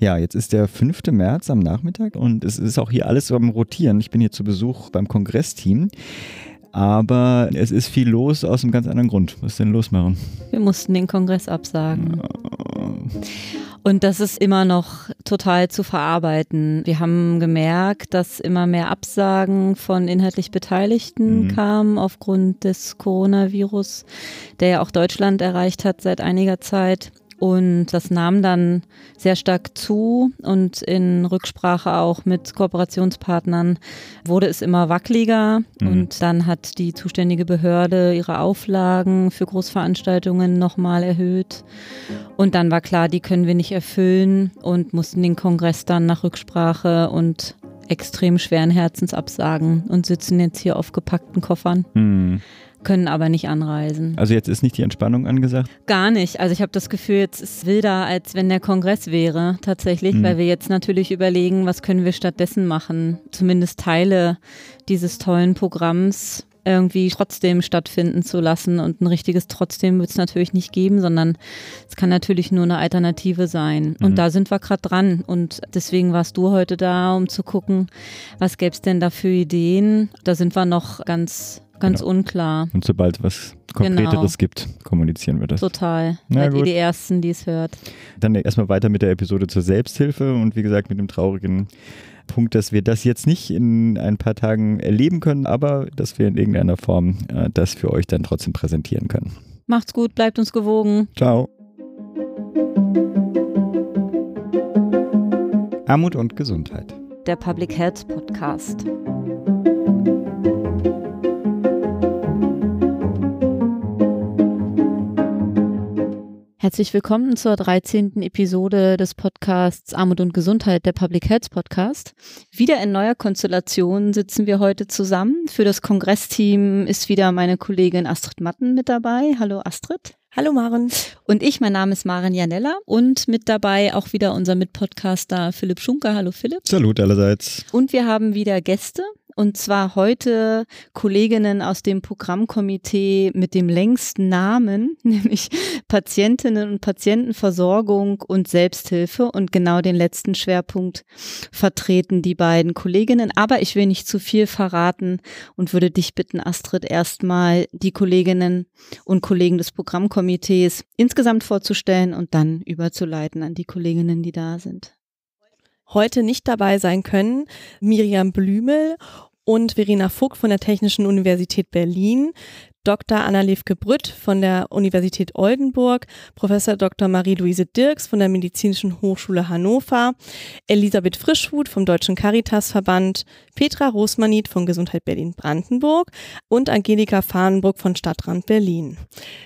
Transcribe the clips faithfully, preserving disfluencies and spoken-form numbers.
Ja, jetzt ist der fünfte März am Nachmittag und es ist auch hier alles so am Rotieren. Ich bin hier zu Besuch beim Kongressteam, aber es ist viel los aus einem ganz anderen Grund. Was ist denn los, Maren? Wir mussten den Kongress absagen. Und das ist immer noch total zu verarbeiten. Wir haben gemerkt, dass immer mehr Absagen von inhaltlich Beteiligten mhm. kamen aufgrund des Coronavirus, der ja auch Deutschland erreicht hat seit einiger Zeit. Und das nahm dann sehr stark zu und in Rücksprache auch mit Kooperationspartnern wurde es immer wackeliger mhm. und dann hat die zuständige Behörde ihre Auflagen für Großveranstaltungen nochmal erhöht und dann war klar, die können wir nicht erfüllen und mussten den Kongress dann nach Rücksprache und extrem schweren Herzens absagen und sitzen jetzt hier auf gepackten Koffern. Mhm. Können aber nicht anreisen. Also jetzt ist nicht die Entspannung angesagt? Gar nicht. Also ich habe das Gefühl, jetzt ist es wilder, als wenn der Kongress wäre tatsächlich, mhm. weil wir jetzt natürlich überlegen, was können wir stattdessen machen. Zumindest Teile dieses tollen Programms irgendwie trotzdem stattfinden zu lassen und ein richtiges Trotzdem wird es natürlich nicht geben, sondern es kann natürlich nur eine Alternative sein. Und mhm. da sind wir gerade dran und deswegen warst du heute da, um zu gucken, was gäbe es denn da für Ideen. Da sind wir noch ganz Ganz genau. unklar. Und sobald es was Konkreteres genau. gibt, kommunizieren wir das. Total. Seid ihr die Ersten, die es hört. Dann erstmal weiter mit der Episode zur Selbsthilfe und wie gesagt mit dem traurigen Punkt, dass wir das jetzt nicht in ein paar Tagen erleben können, aber dass wir in irgendeiner Form äh, das für euch dann trotzdem präsentieren können. Macht's gut, bleibt uns gewogen. Ciao. Armut und Gesundheit. Der Public Health Podcast. Herzlich willkommen zur dreizehnten Episode des Podcasts Armut und Gesundheit, der Public Health Podcast. Wieder in neuer Konstellation sitzen wir heute zusammen. Für das Kongressteam ist wieder meine Kollegin Astrid Matten mit dabei. Hallo Astrid. Hallo Maren. Und ich, mein Name ist Maren Janella und mit dabei auch wieder unser Mitpodcaster Philipp Schunker. Hallo Philipp. Salut allerseits. Und wir haben wieder Gäste. Und zwar heute Kolleginnen aus dem Programmkomitee mit dem längsten Namen, nämlich Patientinnen- und Patientenversorgung und Selbsthilfe. Und genau den letzten Schwerpunkt vertreten die beiden Kolleginnen. Aber ich will nicht zu viel verraten und würde dich bitten, Astrid, erstmal die Kolleginnen und Kollegen des Programmkomitees insgesamt vorzustellen und dann überzuleiten an die Kolleginnen, die da sind. Heute nicht dabei sein können Miriam Blümel und Verena Vogt von der Technischen Universität Berlin, Doktor Anna-Levke Brütt von der Universität Oldenburg, Professor Doktor Marie-Louise Dirks von der Medizinischen Hochschule Hannover, Elisabeth Frischhuth vom Deutschen Caritasverband, Petra Rosmanit von Gesundheit Berlin-Brandenburg und Angelika Fahrenburg von Stadtrand Berlin.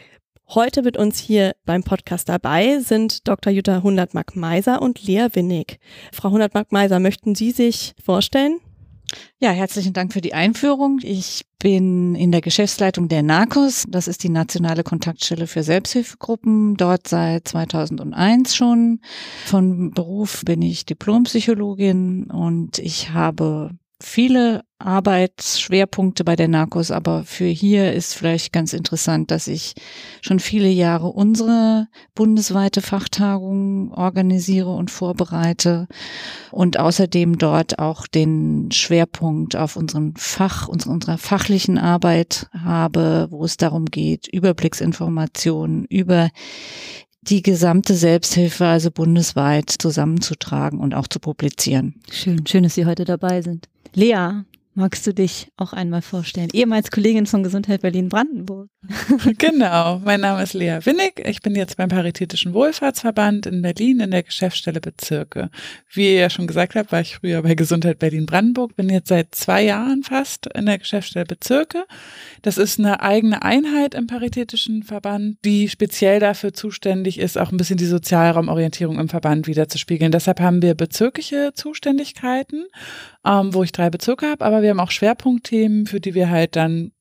Heute mit uns hier beim Podcast dabei sind Doktor Jutta Hundertmark-Meiser und Lea Winnig. Frau Hundertmark-Meiser, möchten Sie sich vorstellen? Ja, herzlichen Dank für die Einführung. Ich bin in der Geschäftsleitung der NAKOS. Das ist die nationale Kontaktstelle für Selbsthilfegruppen. Dort seit zweitausendeins schon. Von Beruf bin ich Diplompsychologin und ich habe viele Arbeitsschwerpunkte bei der NAKOS, aber für hier ist vielleicht ganz interessant, dass ich schon viele Jahre unsere bundesweite Fachtagung organisiere und vorbereite und außerdem dort auch den Schwerpunkt auf unseren Fach, unsere, unserer fachlichen Arbeit habe, wo es darum geht, Überblicksinformationen über die gesamte Selbsthilfe, also bundesweit, zusammenzutragen und auch zu publizieren. Schön, schön, dass Sie heute dabei sind. Lea, magst du dich auch einmal vorstellen? Ehemals Kollegin von Gesundheit Berlin-Brandenburg. Genau, mein Name ist Lea Winnig. Ich bin jetzt beim Paritätischen Wohlfahrtsverband in Berlin in der Geschäftsstelle Bezirke. Wie ihr ja schon gesagt habt, war ich früher bei Gesundheit Berlin-Brandenburg, bin jetzt seit zwei Jahren fast in der Geschäftsstelle Bezirke. Das ist eine eigene Einheit im Paritätischen Verband, die speziell dafür zuständig ist, auch ein bisschen die Sozialraumorientierung im Verband wiederzuspiegeln. Deshalb haben wir bezirkliche Zuständigkeiten, ähm, wo ich drei Bezirke habe, aber wir haben auch Schwerpunktthemen, für die wir halt dann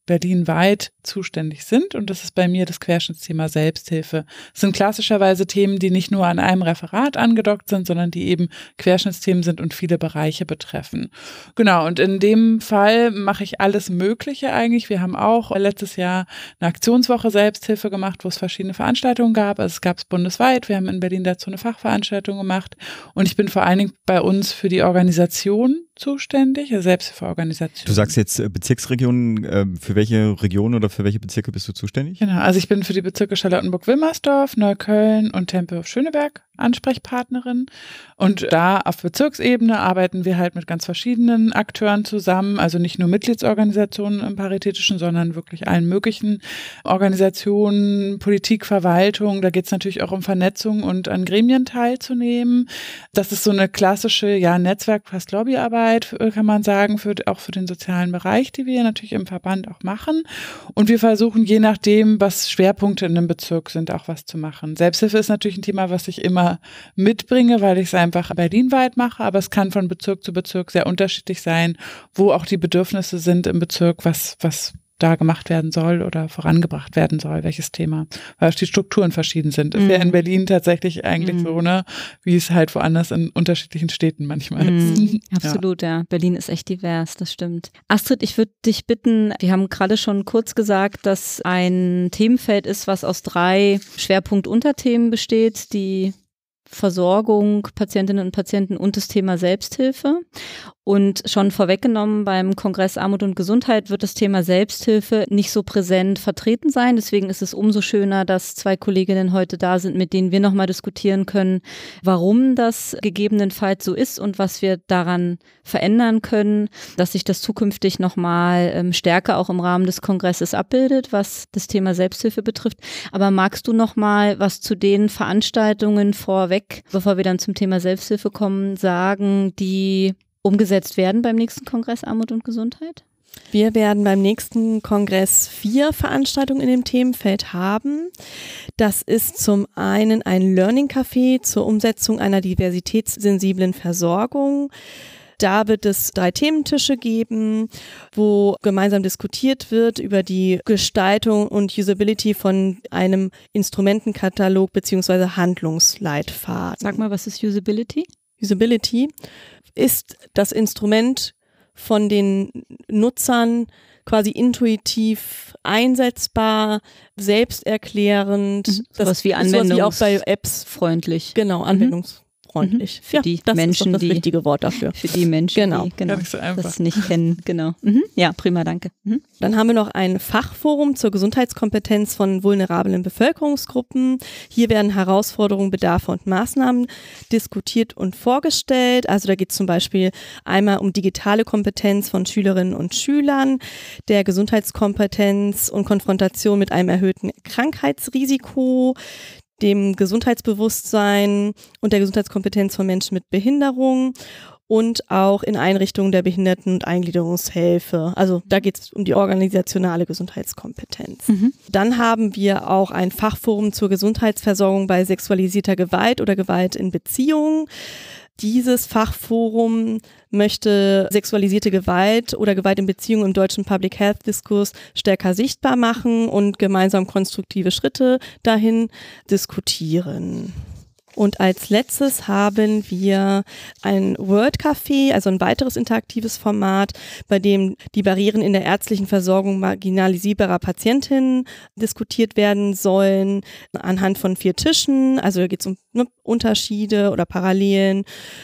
berlinweit zuständig sind. Und das ist bei mir das Querschnittsthema Selbsthilfe. Das sind klassischerweise Themen, die nicht nur an einem Referat angedockt sind, sondern die eben Querschnittsthemen sind und viele Bereiche betreffen. Genau, und in dem Fall mache ich alles Mögliche eigentlich. Wir haben auch letztes Jahr eine Aktionswoche Selbsthilfe gemacht, wo es verschiedene Veranstaltungen gab. Also es gab es bundesweit. Wir haben in Berlin dazu eine Fachveranstaltung gemacht. Und ich bin vor allen Dingen bei uns für die Organisation zuständig, also Selbsthilfeorganisation. Du sagst jetzt äh, Bezirksregionen, äh, für welche Region oder für welche Bezirke bist du zuständig? Genau, also ich bin für die Bezirke Charlottenburg-Wilmersdorf, Neukölln und Tempelhof-Schöneberg Ansprechpartnerin. Und da auf Bezirksebene arbeiten wir halt mit ganz verschiedenen Akteuren zusammen, also nicht nur Mitgliedsorganisationen im Paritätischen, sondern wirklich allen möglichen Organisationen, Politik, Verwaltung. Da geht es natürlich auch um Vernetzung und an Gremien teilzunehmen. Das ist so eine klassische, ja, Netzwerk, fast Lobbyarbeit, kann man sagen, für, auch für den sozialen Bereich, die wir natürlich im Verband auch machen. Und wir versuchen, je nachdem, was Schwerpunkte in einem Bezirk sind, auch was zu machen. Selbsthilfe ist natürlich ein Thema, was ich immer mitbringe, weil ich es einfach berlinweit mache, aber es kann von Bezirk zu Bezirk sehr unterschiedlich sein, wo auch die Bedürfnisse sind im Bezirk, was, was da gemacht werden soll oder vorangebracht werden soll, welches Thema, weil auch die Strukturen verschieden sind. Es mhm. wäre in Berlin tatsächlich eigentlich mhm. so, ne, wie es halt woanders in unterschiedlichen Städten manchmal mhm. ist. Absolut, ja. ja. Berlin ist echt divers, das stimmt. Astrid, ich würde dich bitten, wir haben gerade schon kurz gesagt, dass ein Themenfeld ist, was aus drei Schwerpunkt-Unterthemen besteht, die Versorgung, Patientinnen und Patienten und das Thema Selbsthilfe. Und schon vorweggenommen, beim Kongress Armut und Gesundheit wird das Thema Selbsthilfe nicht so präsent vertreten sein. Deswegen ist es umso schöner, dass zwei Kolleginnen heute da sind, mit denen wir nochmal diskutieren können, warum das gegebenenfalls so ist und was wir daran verändern können, dass sich das zukünftig nochmal ähm, stärker auch im Rahmen des Kongresses abbildet, was das Thema Selbsthilfe betrifft. Aber magst du nochmal was zu den Veranstaltungen vorweg, bevor wir dann zum Thema Selbsthilfe kommen, sagen, die umgesetzt werden beim nächsten Kongress Armut und Gesundheit? Wir werden beim nächsten Kongress vier Veranstaltungen in dem Themenfeld haben. Das ist zum einen ein Learning Café zur Umsetzung einer diversitätssensiblen Versorgung. Da wird es drei Thementische geben, wo gemeinsam diskutiert wird über die Gestaltung und Usability von einem Instrumentenkatalog bzw. Handlungsleitfaden. Sag mal, was ist Usability? Usability ist das Instrument von den Nutzern quasi intuitiv einsetzbar, selbsterklärend. Mhm. Das wie Anwendungs- wie auch bei Apps freundlich. Genau, anwendungsfreundlich. Mhm. Für ja, die das Menschen, ist doch das die, richtige Wort dafür. Für die Menschen, genau. die genau, Gar nicht so einfach. das nicht kennen. Genau. Mhm. Ja, prima, danke. Mhm. Dann haben wir noch ein Fachforum zur Gesundheitskompetenz von vulnerablen Bevölkerungsgruppen. Hier werden Herausforderungen, Bedarfe und Maßnahmen diskutiert und vorgestellt. Also da geht es zum Beispiel einmal um digitale Kompetenz von Schülerinnen und Schülern, der Gesundheitskompetenz und Konfrontation mit einem erhöhten Krankheitsrisiko, dem Gesundheitsbewusstsein und der Gesundheitskompetenz von Menschen mit Behinderung und auch in Einrichtungen der Behinderten- und Eingliederungshilfe. Also da geht es um die organisationale Gesundheitskompetenz. Mhm. Dann haben wir auch ein Fachforum zur Gesundheitsversorgung bei sexualisierter Gewalt oder Gewalt in Beziehungen. Dieses Fachforum möchte sexualisierte Gewalt oder Gewalt in Beziehungen im deutschen Public Health Diskurs stärker sichtbar machen und gemeinsam konstruktive Schritte dahin diskutieren. Und als letztes haben wir ein World Café, also ein weiteres interaktives Format, bei dem die Barrieren in der ärztlichen Versorgung marginalisierbarer Patientinnen diskutiert werden sollen, anhand von vier Tischen. Also da geht es um ne, Unterschiede oder Parallelen,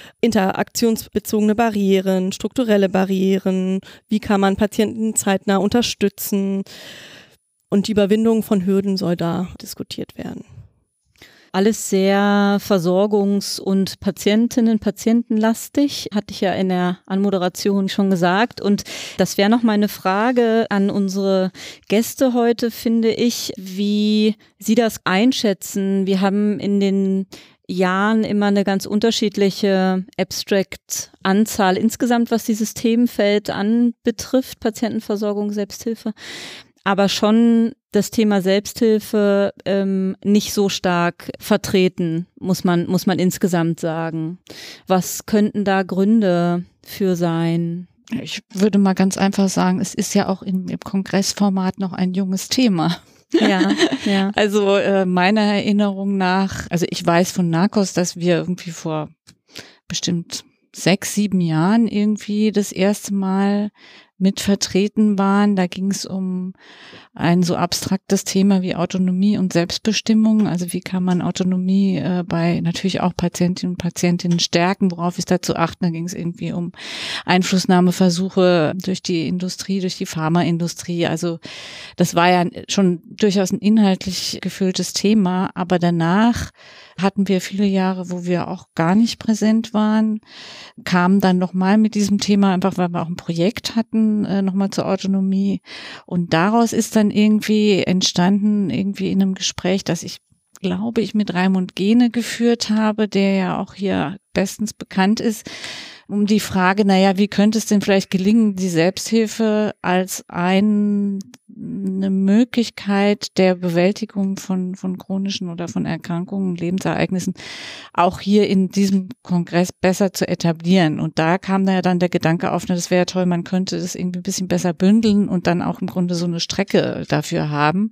interaktionsbezogene Barrieren, strukturelle Barrieren, wie kann man Patienten zeitnah unterstützen, und die Überwindung von Hürden soll da diskutiert werden. Alles sehr versorgungs- und Patientinnen, Patientenlastig, hatte ich ja in der Anmoderation schon gesagt. Und das wäre noch meine Frage an unsere Gäste heute, finde ich, wie Sie das einschätzen. Wir haben in den Jahren immer eine ganz unterschiedliche Abstract-Anzahl insgesamt, was dieses Themenfeld anbetrifft, Patientenversorgung, Selbsthilfe. Aber schon das Thema Selbsthilfe ähm, nicht so stark vertreten, muss man, muss man insgesamt sagen. Was könnten da Gründe für sein? Ich würde mal ganz einfach sagen, es ist ja auch im, im Kongressformat noch ein junges Thema. Ja, ja. Also äh, meiner Erinnerung nach, also ich weiß von NARCOS, dass wir irgendwie vor bestimmt sechs, sieben Jahren irgendwie das erste Mal mit vertreten waren. Da ging es um ein so abstraktes Thema wie Autonomie und Selbstbestimmung. Also wie kann man Autonomie äh, bei natürlich auch Patientinnen und Patientinnen stärken, worauf ist da zu achten. Da ging es irgendwie um Einflussnahmeversuche durch die Industrie, durch die Pharmaindustrie. Also das war ja schon durchaus ein inhaltlich gefülltes Thema. Aber danach hatten wir viele Jahre, wo wir auch gar nicht präsent waren, kamen dann nochmal mit diesem Thema, einfach weil wir auch ein Projekt hatten, äh, nochmal zur Autonomie. Und daraus ist dann irgendwie entstanden, irgendwie in einem Gespräch, das ich glaube ich mit Raimund Gehne geführt habe, der ja auch hier bestens bekannt ist, um die Frage, naja, wie könnte es denn vielleicht gelingen, die Selbsthilfe als ein, eine Möglichkeit der Bewältigung von, von chronischen oder von Erkrankungen, Lebensereignissen auch hier in diesem Kongress besser zu etablieren. Und da kam da ja dann der Gedanke auf, na, das wäre ja toll, man könnte das irgendwie ein bisschen besser bündeln und dann auch im Grunde so eine Strecke dafür haben.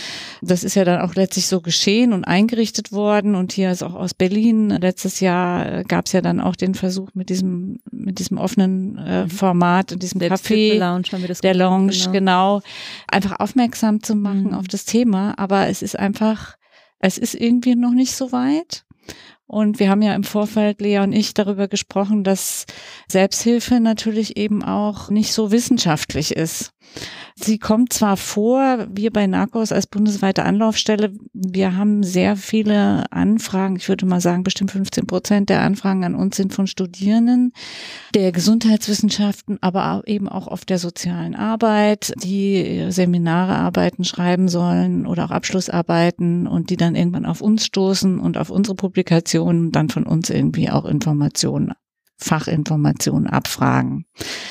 Das ist ja dann auch letztlich so geschehen und eingerichtet worden. Und hier ist auch aus Berlin, letztes Jahr gab es ja dann auch den Versuch mit diesem mit diesem offenen äh, Format, in diesem Café, Lounge haben wir das der Lounge, genau. genau, einfach aufmerksam zu machen Mhm. auf das Thema. Aber es ist einfach, es ist irgendwie noch nicht so weit. Und wir haben ja im Vorfeld, Lea und ich, darüber gesprochen, dass Selbsthilfe natürlich eben auch nicht so wissenschaftlich ist. Sie kommt zwar vor, wir bei NARCOS als bundesweite Anlaufstelle, wir haben sehr viele Anfragen, ich würde mal sagen, bestimmt fünfzehn Prozent der Anfragen an uns sind von Studierenden der Gesundheitswissenschaften, aber eben auch auf der sozialen Arbeit, die Seminare, Arbeiten schreiben sollen oder auch Abschlussarbeiten und die dann irgendwann auf uns stoßen und auf unsere Publikationen dann von uns irgendwie auch Informationen, Fachinformationen abfragen.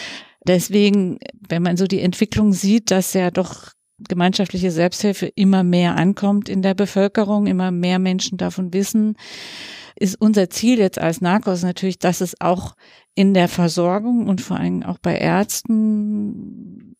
Deswegen, wenn man so die Entwicklung sieht, dass ja doch gemeinschaftliche Selbsthilfe immer mehr ankommt in der Bevölkerung, immer mehr Menschen davon wissen, ist unser Ziel jetzt als NARCOS natürlich, dass es auch in der Versorgung und vor allem auch bei Ärzten,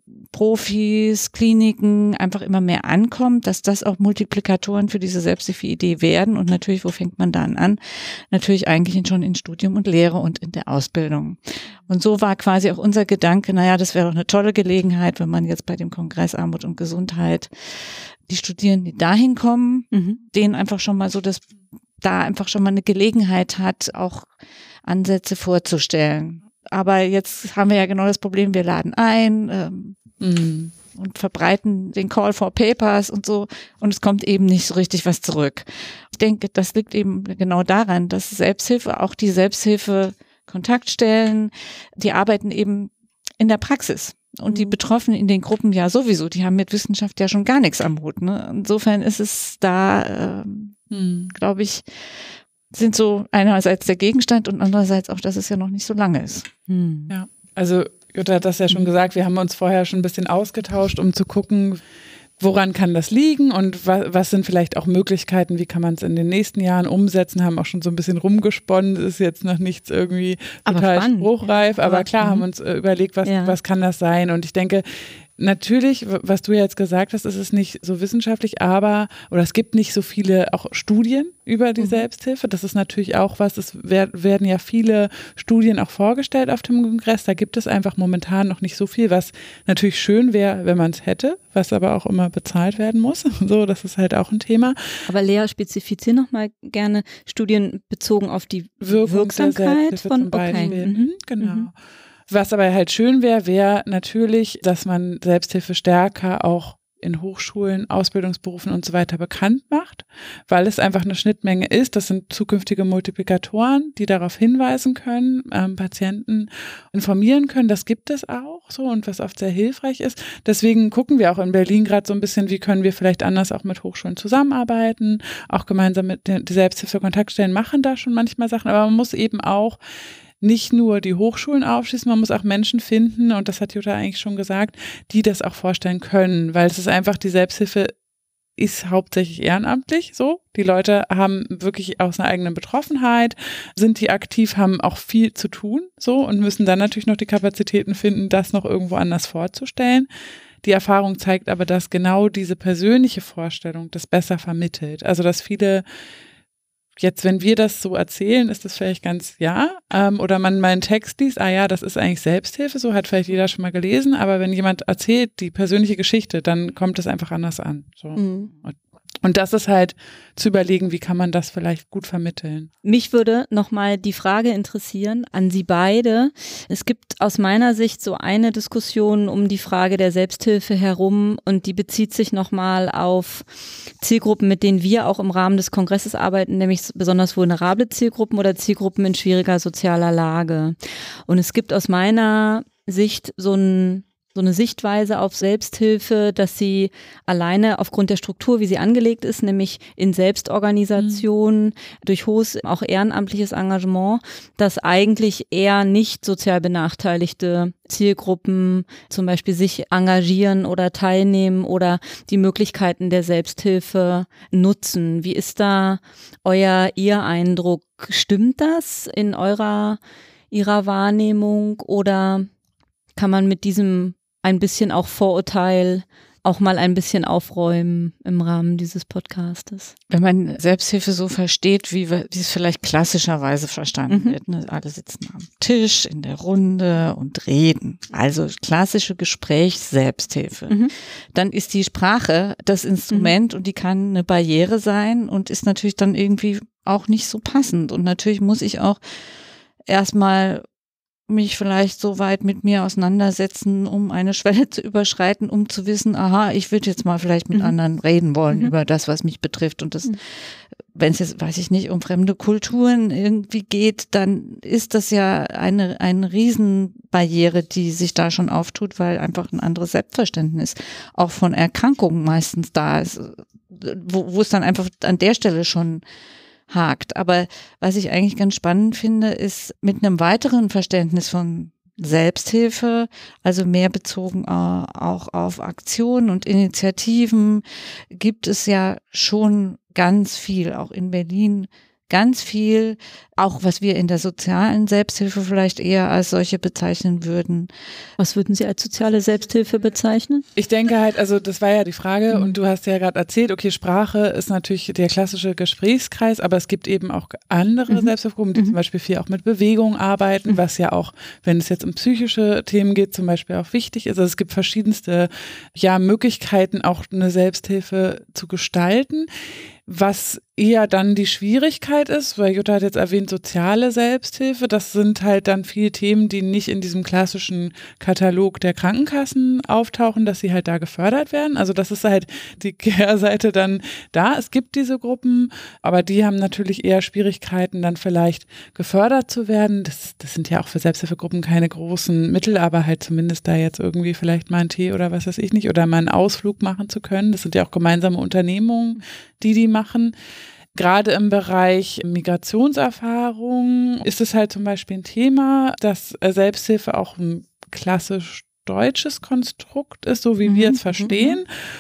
Profis, Kliniken einfach immer mehr ankommt, dass das auch Multiplikatoren für diese Selbsthilfe-Idee werden. Und natürlich, wo fängt man dann an? Natürlich eigentlich schon in Studium und Lehre und in der Ausbildung. Und so war quasi auch unser Gedanke, naja, das wäre doch eine tolle Gelegenheit, wenn man jetzt bei dem Kongress Armut und Gesundheit die Studierenden, die dahin kommen, mhm. denen einfach schon mal so, dass da einfach schon mal eine Gelegenheit hat, auch Ansätze vorzustellen. Aber jetzt haben wir ja genau das Problem, wir laden ein, ähm, Mhm. und verbreiten den Call for Papers und so und es kommt eben nicht so richtig was zurück. Ich denke, das liegt eben genau daran, dass Selbsthilfe, auch die Selbsthilfe-Kontaktstellen, die arbeiten eben in der Praxis und mhm. die Betroffenen in den Gruppen ja sowieso, die haben mit Wissenschaft ja schon gar nichts am Hut. Ne? Insofern ist es da, ähm, mhm. glaube ich, sind so einerseits der Gegenstand und andererseits auch, dass es ja noch nicht so lange ist. Mhm. Ja, also Jutta hat das ja schon gesagt, wir haben uns vorher schon ein bisschen ausgetauscht, um zu gucken, woran kann das liegen und was, was sind vielleicht auch Möglichkeiten, wie kann man es in den nächsten Jahren umsetzen, haben auch schon so ein bisschen rumgesponnen, ist jetzt noch nichts irgendwie total aber spruchreif, aber, aber klar, haben uns äh, überlegt, was, ja. was kann das sein und ich denke, natürlich, was du jetzt gesagt hast, ist es nicht so wissenschaftlich, aber, oder es gibt nicht so viele auch Studien über die mhm. Selbsthilfe. Das ist natürlich auch was, es werden ja viele Studien auch vorgestellt auf dem Kongress. Da gibt es einfach momentan noch nicht so viel, was natürlich schön wäre, wenn man es hätte, was aber auch immer bezahlt werden muss. So, das ist halt auch ein Thema. Aber Lea, spezifizier nochmal gerne Studien bezogen auf die Wirkung Wirksamkeit von, zum Beispiel. Okay. Mhm. Genau. Mhm. Was aber halt schön wäre, wäre natürlich, dass man Selbsthilfe stärker auch in Hochschulen, Ausbildungsberufen und so weiter bekannt macht, weil es einfach eine Schnittmenge ist. Das sind zukünftige Multiplikatoren, die darauf hinweisen können, ähm, Patienten informieren können. Das gibt es auch so und was oft sehr hilfreich ist. Deswegen gucken wir auch in Berlin gerade so ein bisschen, wie können wir vielleicht anders auch mit Hochschulen zusammenarbeiten, auch gemeinsam mit den Selbsthilfe-Kontaktstellen machen da schon manchmal Sachen, aber man muss eben auch nicht nur die Hochschulen aufschließen, man muss auch Menschen finden, und das hat Jutta eigentlich schon gesagt, die das auch vorstellen können, weil es ist einfach, die Selbsthilfe ist hauptsächlich ehrenamtlich so. Die Leute haben wirklich aus einer eigenen Betroffenheit, sind die aktiv, haben auch viel zu tun so und müssen dann natürlich noch die Kapazitäten finden, das noch irgendwo anders vorzustellen. Die Erfahrung zeigt aber, dass genau diese persönliche Vorstellung das besser vermittelt. Also dass viele, jetzt wenn wir das so erzählen, ist das vielleicht ganz, ja, ähm, oder man mal einen Text liest, ah ja, das ist eigentlich Selbsthilfe, so hat vielleicht jeder schon mal gelesen, aber wenn jemand erzählt die persönliche Geschichte, dann kommt es einfach anders an. So. Mhm. Und das ist halt zu überlegen, wie kann man das vielleicht gut vermitteln. Mich würde nochmal die Frage interessieren an Sie beide. Es gibt aus meiner Sicht so eine Diskussion um die Frage der Selbsthilfe herum und die bezieht sich nochmal auf Zielgruppen, mit denen wir auch im Rahmen des Kongresses arbeiten, nämlich besonders vulnerable Zielgruppen oder Zielgruppen in schwieriger sozialer Lage. Und es gibt aus meiner Sicht so ein so eine Sichtweise auf Selbsthilfe, dass sie alleine aufgrund der Struktur, wie sie angelegt ist, nämlich in Selbstorganisation, mhm. durch hohes, auch ehrenamtliches Engagement, dass eigentlich eher nicht sozial benachteiligte Zielgruppen zum Beispiel sich engagieren oder teilnehmen oder die Möglichkeiten der Selbsthilfe nutzen. Wie ist da euer, Ihr Eindruck? Stimmt das in eurer, Ihrer Wahrnehmung oder kann man mit diesem ein bisschen auch Vorurteil auch mal ein bisschen aufräumen im Rahmen dieses Podcastes? Wenn man Selbsthilfe so versteht, wie, wir, wie es vielleicht klassischerweise verstanden mhm. wird, ne? Alle sitzen am Tisch in der Runde und reden, also klassische Gesprächs-Selbsthilfe, mhm. dann ist die Sprache das Instrument mhm. und die kann eine Barriere sein und ist natürlich dann irgendwie auch nicht so passend und natürlich muss ich auch erstmal mich vielleicht so weit mit mir auseinandersetzen, um eine Schwelle zu überschreiten, um zu wissen, aha, ich würde jetzt mal vielleicht mit mhm. anderen reden wollen mhm. über das, was mich betrifft. Und das, mhm. wenn es jetzt, weiß ich nicht, um fremde Kulturen irgendwie geht, dann ist das ja eine, eine Riesenbarriere, die sich da schon auftut, weil einfach ein anderes Selbstverständnis auch von Erkrankungen meistens da ist, wo, wo es dann einfach an der Stelle schon hakt. Aber was ich eigentlich ganz spannend finde, ist mit einem weiteren Verständnis von Selbsthilfe, also mehr bezogen auch auf Aktionen und Initiativen, gibt es ja schon ganz viel, auch in Berlin ganz viel, auch was wir in der sozialen Selbsthilfe vielleicht eher als solche bezeichnen würden. Was würden Sie als soziale Selbsthilfe bezeichnen? Ich denke halt, also das war ja die Frage mhm. und du hast ja gerade erzählt, okay, Sprache ist natürlich der klassische Gesprächskreis, aber es gibt eben auch andere mhm. Selbsthilfegruppen, die mhm. zum Beispiel viel auch mit Bewegung arbeiten, mhm. was ja auch, wenn es jetzt um psychische Themen geht, zum Beispiel auch wichtig ist. Also es gibt verschiedenste ja, Möglichkeiten, auch eine Selbsthilfe zu gestalten. Was eher dann die Schwierigkeit ist, weil Jutta hat jetzt erwähnt, soziale Selbsthilfe, das sind halt dann viele Themen, die nicht in diesem klassischen Katalog der Krankenkassen auftauchen, dass sie halt da gefördert werden. Also das ist halt die Kehrseite dann da. Es gibt diese Gruppen, aber die haben natürlich eher Schwierigkeiten, dann vielleicht gefördert zu werden. Das, das sind ja auch für Selbsthilfegruppen keine großen Mittel, aber halt zumindest da jetzt irgendwie vielleicht mal einen Tee oder was weiß ich nicht oder mal einen Ausflug machen zu können. Das sind ja auch gemeinsame Unternehmungen, die die machen. Gerade im Bereich Migrationserfahrung ist es halt zum Beispiel ein Thema, dass Selbsthilfe auch ein klassisch deutsches Konstrukt ist, so wie mhm. wir es verstehen.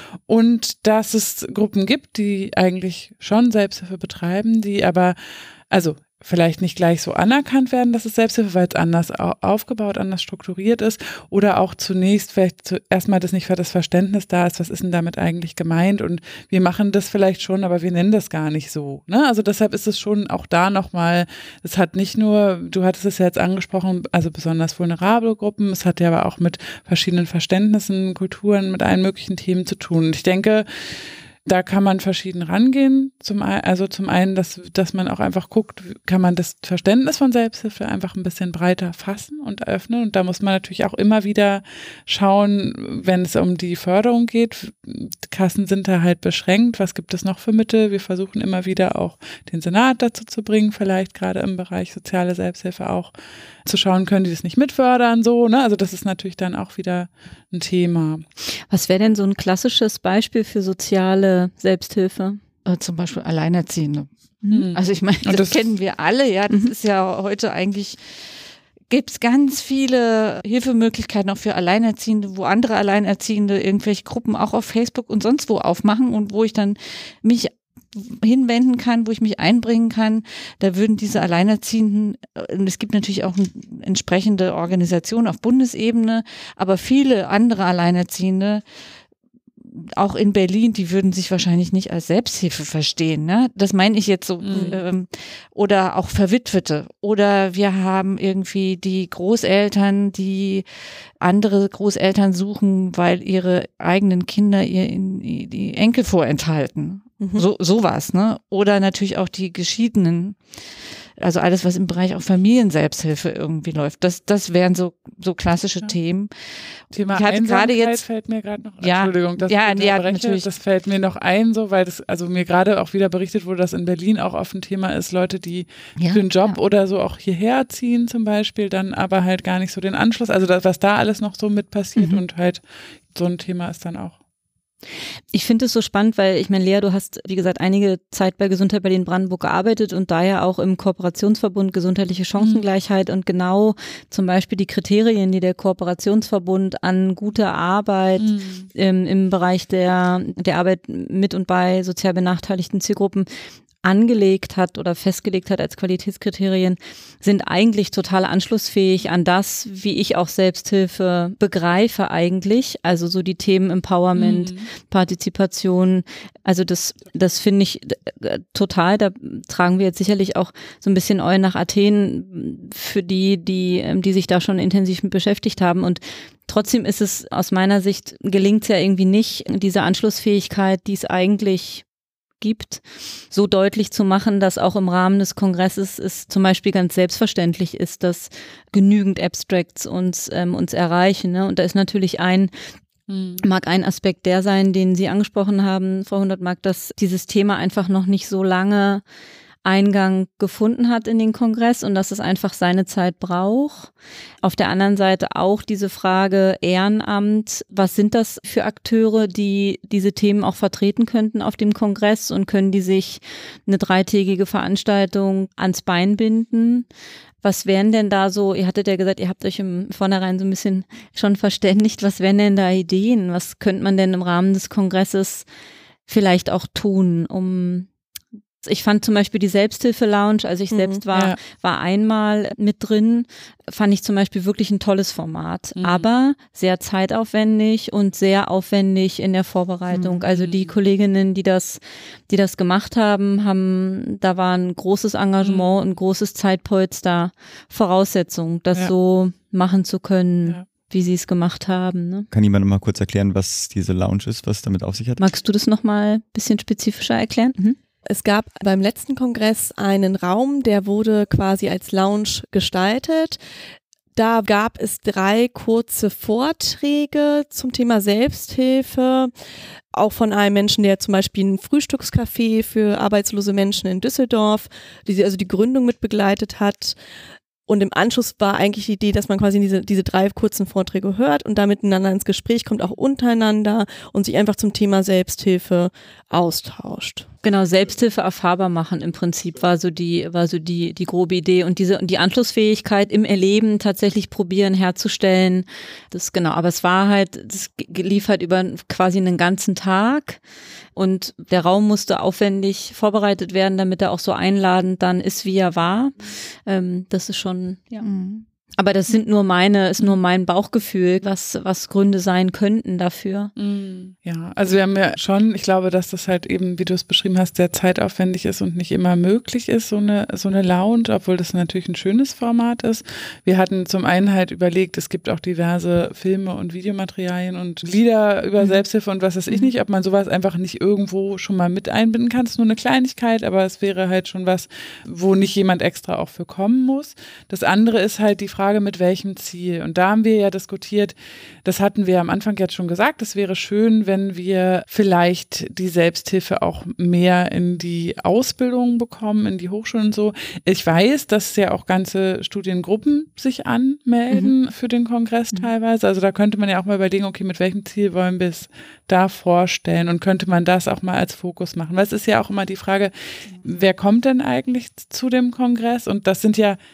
Und dass es Gruppen gibt, die eigentlich schon Selbsthilfe betreiben, die aber, also vielleicht nicht gleich so anerkannt werden, dass es Selbsthilfe, weil es anders aufgebaut, anders strukturiert ist oder auch zunächst vielleicht zu, erstmal das nicht für das Verständnis da ist, was ist denn damit eigentlich gemeint und wir machen das vielleicht schon, aber wir nennen das gar nicht so. Ne? Also deshalb ist es schon auch da nochmal, es hat nicht nur, du hattest es ja jetzt angesprochen, also besonders vulnerable Gruppen, es hat ja aber auch mit verschiedenen Verständnissen, Kulturen, mit allen möglichen Themen zu tun. Und ich denke, da kann man verschieden rangehen. Zum, also zum einen, dass, dass man auch einfach guckt, kann man das Verständnis von Selbsthilfe einfach ein bisschen breiter fassen und öffnen. Und da muss man natürlich auch immer wieder schauen, wenn es um die Förderung geht. Kassen sind da halt beschränkt. Was gibt es noch für Mittel? Wir versuchen immer wieder auch den Senat dazu zu bringen, vielleicht gerade im Bereich soziale Selbsthilfe auch zu schauen, können die das nicht mitfördern, so, ne? Also das ist natürlich dann auch wieder ein Thema. Was wäre denn so ein klassisches Beispiel für soziale Selbsthilfe? Äh, zum Beispiel Alleinerziehende. Mhm. Also ich meine, das, das kennen wir alle, ja, das mhm. ist ja heute eigentlich gibt es ganz viele Hilfemöglichkeiten auch für Alleinerziehende, wo andere Alleinerziehende irgendwelche Gruppen auch auf Facebook und sonst wo aufmachen und wo ich dann mich hinwenden kann, wo ich mich einbringen kann. Da würden diese Alleinerziehenden, und es gibt natürlich auch eine entsprechende Organisation auf Bundesebene, aber viele andere Alleinerziehende, auch in Berlin, die würden sich wahrscheinlich nicht als Selbsthilfe verstehen. Ne? Das meine ich jetzt so. Mhm. Ähm, oder auch Verwitwete. Oder wir haben irgendwie die Großeltern, die andere Großeltern suchen, weil ihre eigenen Kinder ihr in die Enkel vorenthalten. Mhm. So sowas, ne? Oder natürlich auch die Geschiedenen. Also alles, was im Bereich auch Familienselbsthilfe irgendwie läuft. Das, das wären so, so klassische ja. Themen. Thema Einsamkeit jetzt, fällt mir gerade noch, ja, Entschuldigung, dass ja, ich ja, natürlich. Das fällt mir noch ein, so, weil das, also mir gerade auch wieder berichtet wurde, dass in Berlin auch oft ein Thema ist, Leute, die ja, für einen Job ja. oder so auch hierher ziehen zum Beispiel, dann aber halt gar nicht so den Anschluss, also das, was da alles noch so mit passiert mhm. und halt so ein Thema ist dann auch. Ich finde es so spannend, weil ich meine, Lea, du hast, wie gesagt, einige Zeit bei Gesundheit Berlin-Brandenburg gearbeitet und da ja auch im Kooperationsverbund gesundheitliche Chancengleichheit mhm. und genau zum Beispiel die Kriterien, die der Kooperationsverbund an gute Arbeit mhm. im, im Bereich der, der Arbeit mit und bei sozial benachteiligten Zielgruppen angelegt hat oder festgelegt hat als Qualitätskriterien, sind eigentlich total anschlussfähig an das, wie ich auch Selbsthilfe begreife eigentlich. Also so die Themen Empowerment, mhm. Partizipation. Also das, das finde ich total. Da tragen wir jetzt sicherlich auch so ein bisschen Eu nach Athen für die, die, die sich da schon intensiv mit beschäftigt haben. Und trotzdem ist es aus meiner Sicht, gelingt es ja irgendwie nicht, diese Anschlussfähigkeit, die es eigentlich gibt, so deutlich zu machen, dass auch im Rahmen des Kongresses es zum Beispiel ganz selbstverständlich ist, dass genügend Abstracts uns, ähm, uns erreichen. Ne? Und da ist natürlich ein, hm. mag ein Aspekt der sein, den Sie angesprochen haben, Frau Hundertmark, dass dieses Thema einfach noch nicht so lange Eingang gefunden hat in den Kongress und dass es einfach seine Zeit braucht. Auf der anderen Seite auch diese Frage Ehrenamt. Was sind das für Akteure, die diese Themen auch vertreten könnten auf dem Kongress und können die sich eine dreitägige Veranstaltung ans Bein binden? Was wären denn da so, ihr hattet ja gesagt, ihr habt euch im Vornherein so ein bisschen schon verständigt, was wären denn da Ideen? Was könnte man denn im Rahmen des Kongresses vielleicht auch tun, um ich fand zum Beispiel die Selbsthilfe-Lounge, also ich selbst war, ja. war einmal mit drin, fand ich zum Beispiel wirklich ein tolles Format, mhm. aber sehr zeitaufwendig und sehr aufwendig in der Vorbereitung. Mhm. Also die Kolleginnen, die das, die das gemacht haben, haben, da war ein großes Engagement, mhm. ein großes Zeitpolster, Voraussetzung, das ja. so machen zu können. Ja. Wie sie es gemacht haben. Ne? Kann jemand noch mal kurz erklären, was diese Lounge ist, was damit auf sich hat? Magst du das noch mal ein bisschen spezifischer erklären? Mhm. Es gab beim letzten Kongress einen Raum, der wurde quasi als Lounge gestaltet. Da gab es drei kurze Vorträge zum Thema Selbsthilfe, auch von einem Menschen, der zum Beispiel ein Frühstückscafé für arbeitslose Menschen in Düsseldorf, die also die Gründung mit begleitet hat. Und im Anschluss war eigentlich die Idee, dass man quasi diese, diese drei kurzen Vorträge hört und da miteinander ins Gespräch kommt, auch untereinander und sich einfach zum Thema Selbsthilfe austauscht. Genau, Selbsthilfe erfahrbar machen im Prinzip war so die, war so die, die grobe Idee und diese, und die Anschlussfähigkeit im Erleben tatsächlich probieren herzustellen. Das genau, aber es war halt, das lief halt über quasi einen ganzen Tag und der Raum musste aufwendig vorbereitet werden, damit er auch so einladend dann ist, wie er war. Ähm, das ist schon, ja. Mhm. Aber das sind nur meine, ist nur mein Bauchgefühl, was, was Gründe sein könnten dafür. Ja, also wir haben ja schon, ich glaube, dass das halt eben, wie du es beschrieben hast, sehr zeitaufwendig ist und nicht immer möglich ist, so eine, so eine Lounge, obwohl das natürlich ein schönes Format ist. Wir hatten zum einen halt überlegt, es gibt auch diverse Filme und Videomaterialien und Lieder über mhm. Selbsthilfe und was weiß ich nicht, ob man sowas einfach nicht irgendwo schon mal mit einbinden kann. Es ist nur eine Kleinigkeit, aber es wäre halt schon was, wo nicht jemand extra auch für kommen muss. Das andere ist halt die Frage, mit welchem Ziel. Und da haben wir ja diskutiert, das hatten wir am Anfang jetzt schon gesagt, es wäre schön, wenn wir vielleicht die Selbsthilfe auch mehr in die Ausbildung bekommen, in die Hochschulen und so. Ich weiß, dass ja auch ganze Studiengruppen sich anmelden mhm. für den Kongress mhm. teilweise. Also da könnte man ja auch mal überlegen, okay, mit welchem Ziel wollen wir es da vorstellen und könnte man das auch mal als Fokus machen. Weil es ist ja auch immer die Frage, wer kommt denn eigentlich zu dem Kongress? Und das sind ja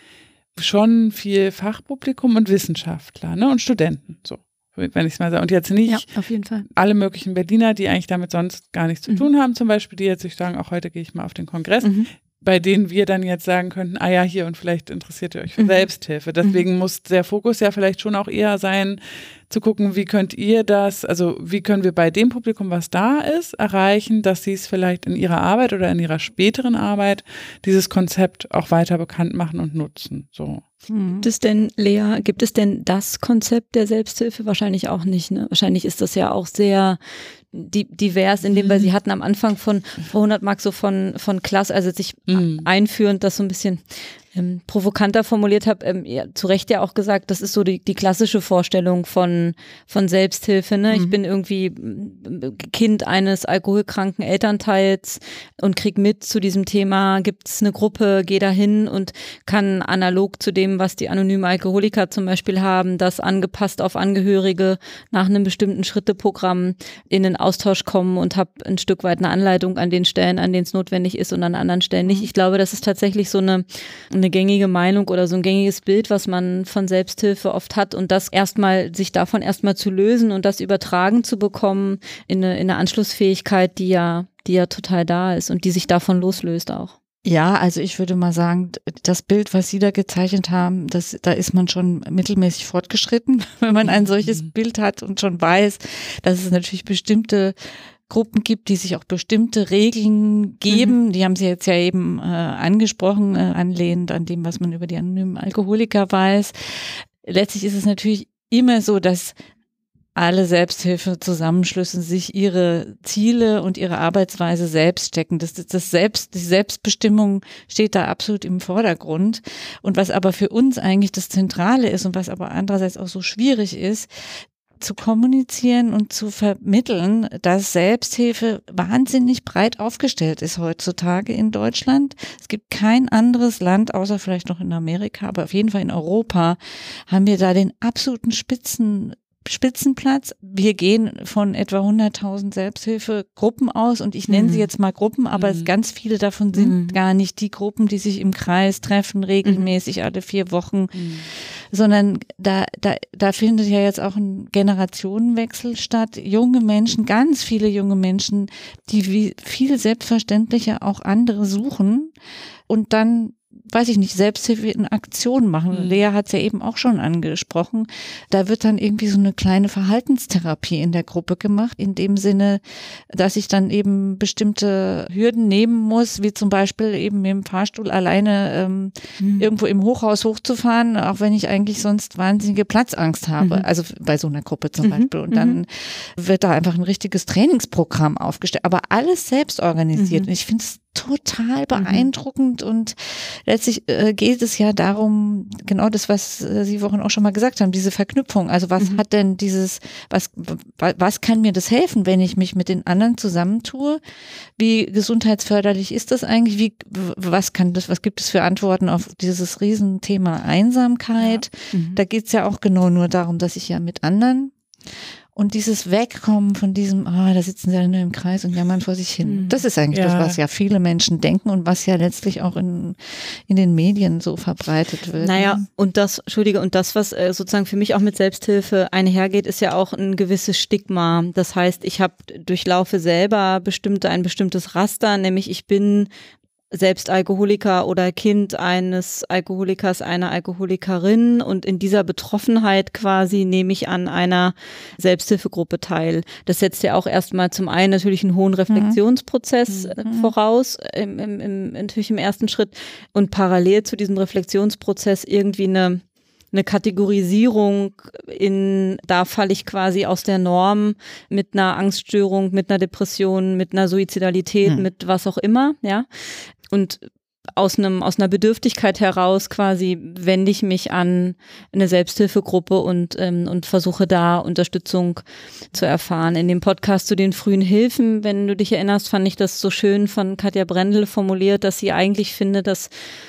schon viel Fachpublikum und Wissenschaftler, ne, und Studenten, so, wenn ich es mal sage. Und jetzt nicht ja, auf jeden Fall. alle möglichen Berliner, die eigentlich damit sonst gar nichts zu Mhm. tun haben, zum Beispiel, die jetzt sich sagen, auch heute gehe ich mal auf den Kongress, Mhm. bei denen wir dann jetzt sagen könnten, ah ja, hier und vielleicht interessiert ihr euch für Mhm. Selbsthilfe. Deswegen muss der Fokus ja vielleicht schon auch eher sein, zu gucken, wie könnt ihr das, also wie können wir bei dem Publikum, was da ist, erreichen, dass sie es vielleicht in ihrer Arbeit oder in ihrer späteren Arbeit dieses Konzept auch weiter bekannt machen und nutzen. So. Gibt es denn, Lea, gibt es denn das Konzept der Selbsthilfe? Wahrscheinlich auch nicht, ne? Wahrscheinlich ist das ja auch sehr di- divers in dem, weil sie hatten am Anfang von Frau Hundertmark so von, von Klasse, also sich Mhm. einführend das so ein bisschen ähm, provokanter formuliert habe, ähm, ja, zu Recht ja auch gesagt, das ist so die, die klassische Vorstellung von, von Selbsthilfe. Ne? Ich Mhm. bin irgendwie ähm, Kind eines alkoholkranken Elternteils und krieg mit zu diesem Thema, gibt es eine Gruppe, gehe dahin und kann analog zu dem, was die anonymen Alkoholiker zum Beispiel haben, das angepasst auf Angehörige nach einem bestimmten Schritteprogramm in den Austausch kommen und habe ein Stück weit eine Anleitung an den Stellen, an denen es notwendig ist und an anderen Stellen nicht. Ich glaube, das ist tatsächlich so eine eine gängige Meinung oder so ein gängiges Bild, was man von Selbsthilfe oft hat und das erstmal, sich davon erstmal zu lösen und das übertragen zu bekommen in eine, in eine Anschlussfähigkeit, die ja, die ja total da ist und die sich davon loslöst auch. Ja, also ich würde mal sagen, das Bild, was Sie da gezeichnet haben, das, da ist man schon mittelmäßig fortgeschritten, wenn man ein solches Mhm. Bild hat und schon weiß, dass es natürlich bestimmte Gruppen gibt, die sich auch bestimmte Regeln geben. Mhm. Die haben Sie jetzt ja eben äh, angesprochen, äh, anlehnend an dem, was man über die anonymen Alkoholiker weiß. Letztlich ist es natürlich immer so, dass alle Selbsthilfezusammenschlüsse sich ihre Ziele und ihre Arbeitsweise selbst stecken. Das, das Selbst, die Selbstbestimmung steht da absolut im Vordergrund. Und was aber für uns eigentlich das Zentrale ist und was aber andererseits auch so schwierig ist, zu kommunizieren und zu vermitteln, dass Selbsthilfe wahnsinnig breit aufgestellt ist heutzutage in Deutschland. Es gibt kein anderes Land, außer vielleicht noch in Amerika, aber auf jeden Fall in Europa haben wir da den absoluten Spitzen Spitzenplatz. Wir gehen von etwa hunderttausend Selbsthilfegruppen aus und ich nenne Mhm. sie jetzt mal Gruppen, aber Mhm. ganz viele davon sind Mhm. gar nicht die Gruppen, die sich im Kreis treffen, regelmäßig alle vier Wochen, Mhm. sondern da, da, da findet ja jetzt auch ein Generationenwechsel statt. Junge Menschen, ganz viele junge Menschen, die wie viel selbstverständlicher auch andere suchen und dann, weiß ich nicht, Selbsthilfe in Aktion machen. Mhm. Lea hat es ja eben auch schon angesprochen. Da wird dann irgendwie so eine kleine Verhaltenstherapie in der Gruppe gemacht, in dem Sinne, dass ich dann eben bestimmte Hürden nehmen muss, wie zum Beispiel eben mit dem Fahrstuhl alleine ähm, Mhm. irgendwo im Hochhaus hochzufahren, auch wenn ich eigentlich sonst wahnsinnige Platzangst habe. Mhm. Also bei so einer Gruppe zum Mhm. Beispiel. Und dann Mhm. wird da einfach ein richtiges Trainingsprogramm aufgestellt, aber alles selbst organisiert. Mhm. Und ich finde es total beeindruckend und letztlich äh, geht es ja darum, genau das, was äh, Sie vorhin auch schon mal gesagt haben, diese Verknüpfung. Also was Mhm. hat denn dieses, was, wa- was kann mir das helfen, wenn ich mich mit den anderen zusammentue? Wie gesundheitsförderlich ist das eigentlich? Wie, w- was kann das, was gibt es für Antworten auf dieses Riesenthema Einsamkeit? Mhm. Da geht es ja auch genau nur darum, dass ich ja mit anderen und dieses Wegkommen von diesem, ah, da sitzen sie ja nur im Kreis und jammern vor sich hin. Mhm. Das ist eigentlich Ja. das, was ja viele Menschen denken und was ja letztlich auch in, in den Medien so verbreitet wird. Naja, und das, Entschuldige, und das, was äh, sozusagen für mich auch mit Selbsthilfe einhergeht, ist ja auch ein gewisses Stigma. Das heißt, ich habe durchlaufe selber bestimmte, ein bestimmtes Raster, nämlich ich bin selbst Alkoholiker oder Kind eines Alkoholikers, einer Alkoholikerin und in dieser Betroffenheit quasi nehme ich an einer Selbsthilfegruppe teil. Das setzt ja auch erstmal zum einen natürlich einen hohen Reflexionsprozess äh, Mhm. voraus, im, im, im, natürlich im ersten Schritt und parallel zu diesem Reflexionsprozess irgendwie eine eine Kategorisierung in, da falle ich quasi aus der Norm mit einer Angststörung, mit einer Depression, mit einer Suizidalität, Hm. mit was auch immer, ja. Und aus einem, aus einer Bedürftigkeit heraus quasi wende ich mich an eine Selbsthilfegruppe und, ähm, und versuche da Unterstützung zu erfahren. In dem Podcast zu den frühen Hilfen, wenn du dich erinnerst, fand ich das so schön von Katja Brendel formuliert, dass sie eigentlich findet, dass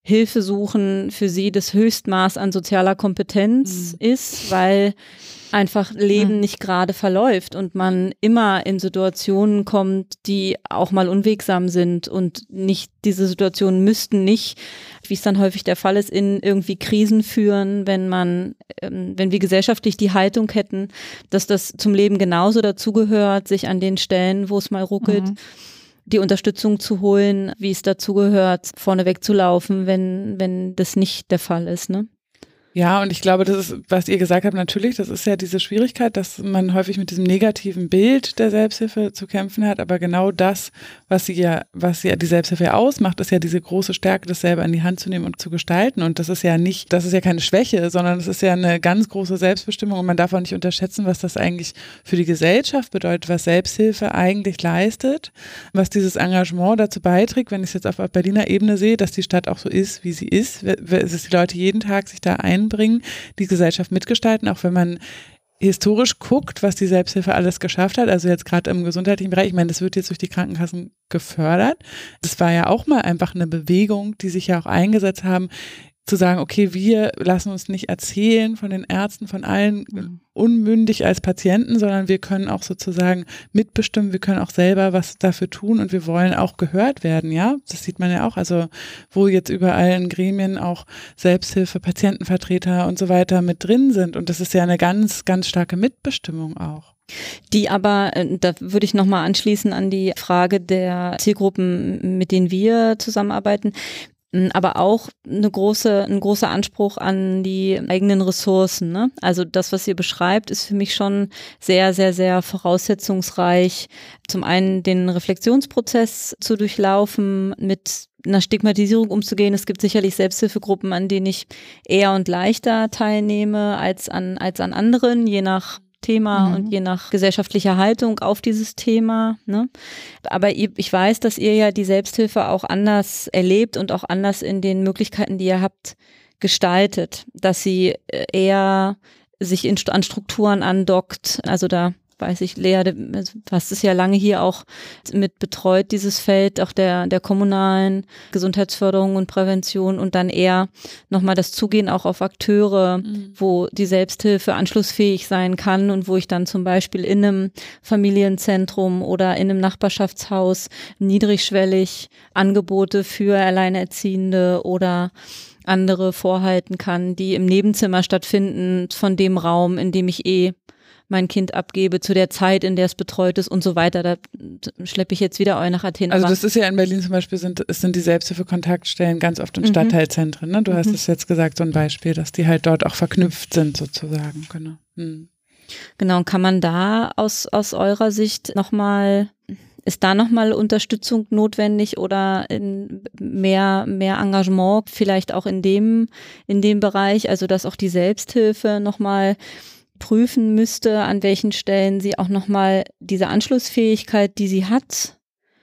Hilfe suchen für sie das Höchstmaß an sozialer Kompetenz mhm. ist, weil einfach Leben nicht gerade verläuft und man immer in Situationen kommt, die auch mal unwegsam sind und nicht, diese Situationen müssten nicht, wie es dann häufig der Fall ist, in irgendwie Krisen führen, wenn man, ähm, wenn wir gesellschaftlich die Haltung hätten, dass das zum Leben genauso dazugehört, sich an den Stellen, wo es mal ruckelt, mhm. die Unterstützung zu holen, wie es dazugehört, vorne wegzulaufen, wenn, wenn das nicht der Fall ist, ne? Ja, und ich glaube, das ist, was ihr gesagt habt, natürlich, das ist ja diese Schwierigkeit, dass man häufig mit diesem negativen Bild der Selbsthilfe zu kämpfen hat, aber genau das, was sie ja, was ja die Selbsthilfe ausmacht, ist ja diese große Stärke, das selber in die Hand zu nehmen und zu gestalten, und das ist ja nicht, das ist ja keine Schwäche, sondern das ist ja eine ganz große Selbstbestimmung, und man darf auch nicht unterschätzen, was das eigentlich für die Gesellschaft bedeutet, was Selbsthilfe eigentlich leistet, was dieses Engagement dazu beiträgt, wenn ich es jetzt auf Berliner Ebene sehe, dass die Stadt auch so ist, wie sie ist, dass die Leute jeden Tag sich da ein bringen, die Gesellschaft mitgestalten, auch wenn man historisch guckt, was die Selbsthilfe alles geschafft hat, also jetzt gerade im gesundheitlichen Bereich, ich meine, das wird jetzt durch die Krankenkassen gefördert. Das war ja auch mal einfach eine Bewegung, die sich ja auch eingesetzt haben, zu sagen, okay, wir lassen uns nicht erzählen von den Ärzten, von allen mhm. unmündig als Patienten, sondern wir können auch sozusagen mitbestimmen, wir können auch selber was dafür tun, und wir wollen auch gehört werden, ja, das sieht man ja auch, also wo jetzt überall in Gremien auch Selbsthilfe, Patientenvertreter und so weiter mit drin sind, und das ist ja eine ganz, ganz starke Mitbestimmung auch. Die aber, da würde ich nochmal anschließen an die Frage der Zielgruppen, mit denen wir zusammenarbeiten, aber auch eine große, ein großer Anspruch an die eigenen Ressourcen, ne? Also das, was ihr beschreibt, ist für mich schon sehr, sehr, sehr voraussetzungsreich. Zum einen den Reflexionsprozess zu durchlaufen, mit einer Stigmatisierung umzugehen. Es gibt sicherlich Selbsthilfegruppen, an denen ich eher und leichter teilnehme als an, als an anderen, je nach Thema mhm. und je nach gesellschaftlicher Haltung auf dieses Thema, ne? Aber ihr, ich weiß, dass ihr ja die Selbsthilfe auch anders erlebt und auch anders in den Möglichkeiten, die ihr habt, gestaltet, dass sie eher sich in, an Strukturen andockt. Also da weiß ich, Lea, du hast es ja lange hier auch mit betreut, dieses Feld auch der, der kommunalen Gesundheitsförderung und Prävention, und dann eher nochmal das Zugehen auch auf Akteure, mhm. wo die Selbsthilfe anschlussfähig sein kann und wo ich dann zum Beispiel in einem Familienzentrum oder in einem Nachbarschaftshaus niedrigschwellig Angebote für Alleinerziehende oder andere vorhalten kann, die im Nebenzimmer stattfinden von dem Raum, in dem ich eh mein Kind abgebe, zu der Zeit, in der es betreut ist und so weiter. Da schleppe ich jetzt wieder euch nach Athen. Also das ist ja in Berlin zum Beispiel, sind, es sind die Selbsthilfe-Kontaktstellen ganz oft in mhm. Stadtteilzentren. Ne? Du mhm. hast es jetzt gesagt, so ein Beispiel, dass die halt dort auch verknüpft sind sozusagen. Genau. Mhm. Genau, und kann man da aus, aus eurer Sicht nochmal, ist da nochmal Unterstützung notwendig oder in mehr, mehr Engagement vielleicht auch in dem, in dem Bereich, also dass auch die Selbsthilfe nochmal prüfen müsste, an welchen Stellen sie auch nochmal diese Anschlussfähigkeit, die sie hat,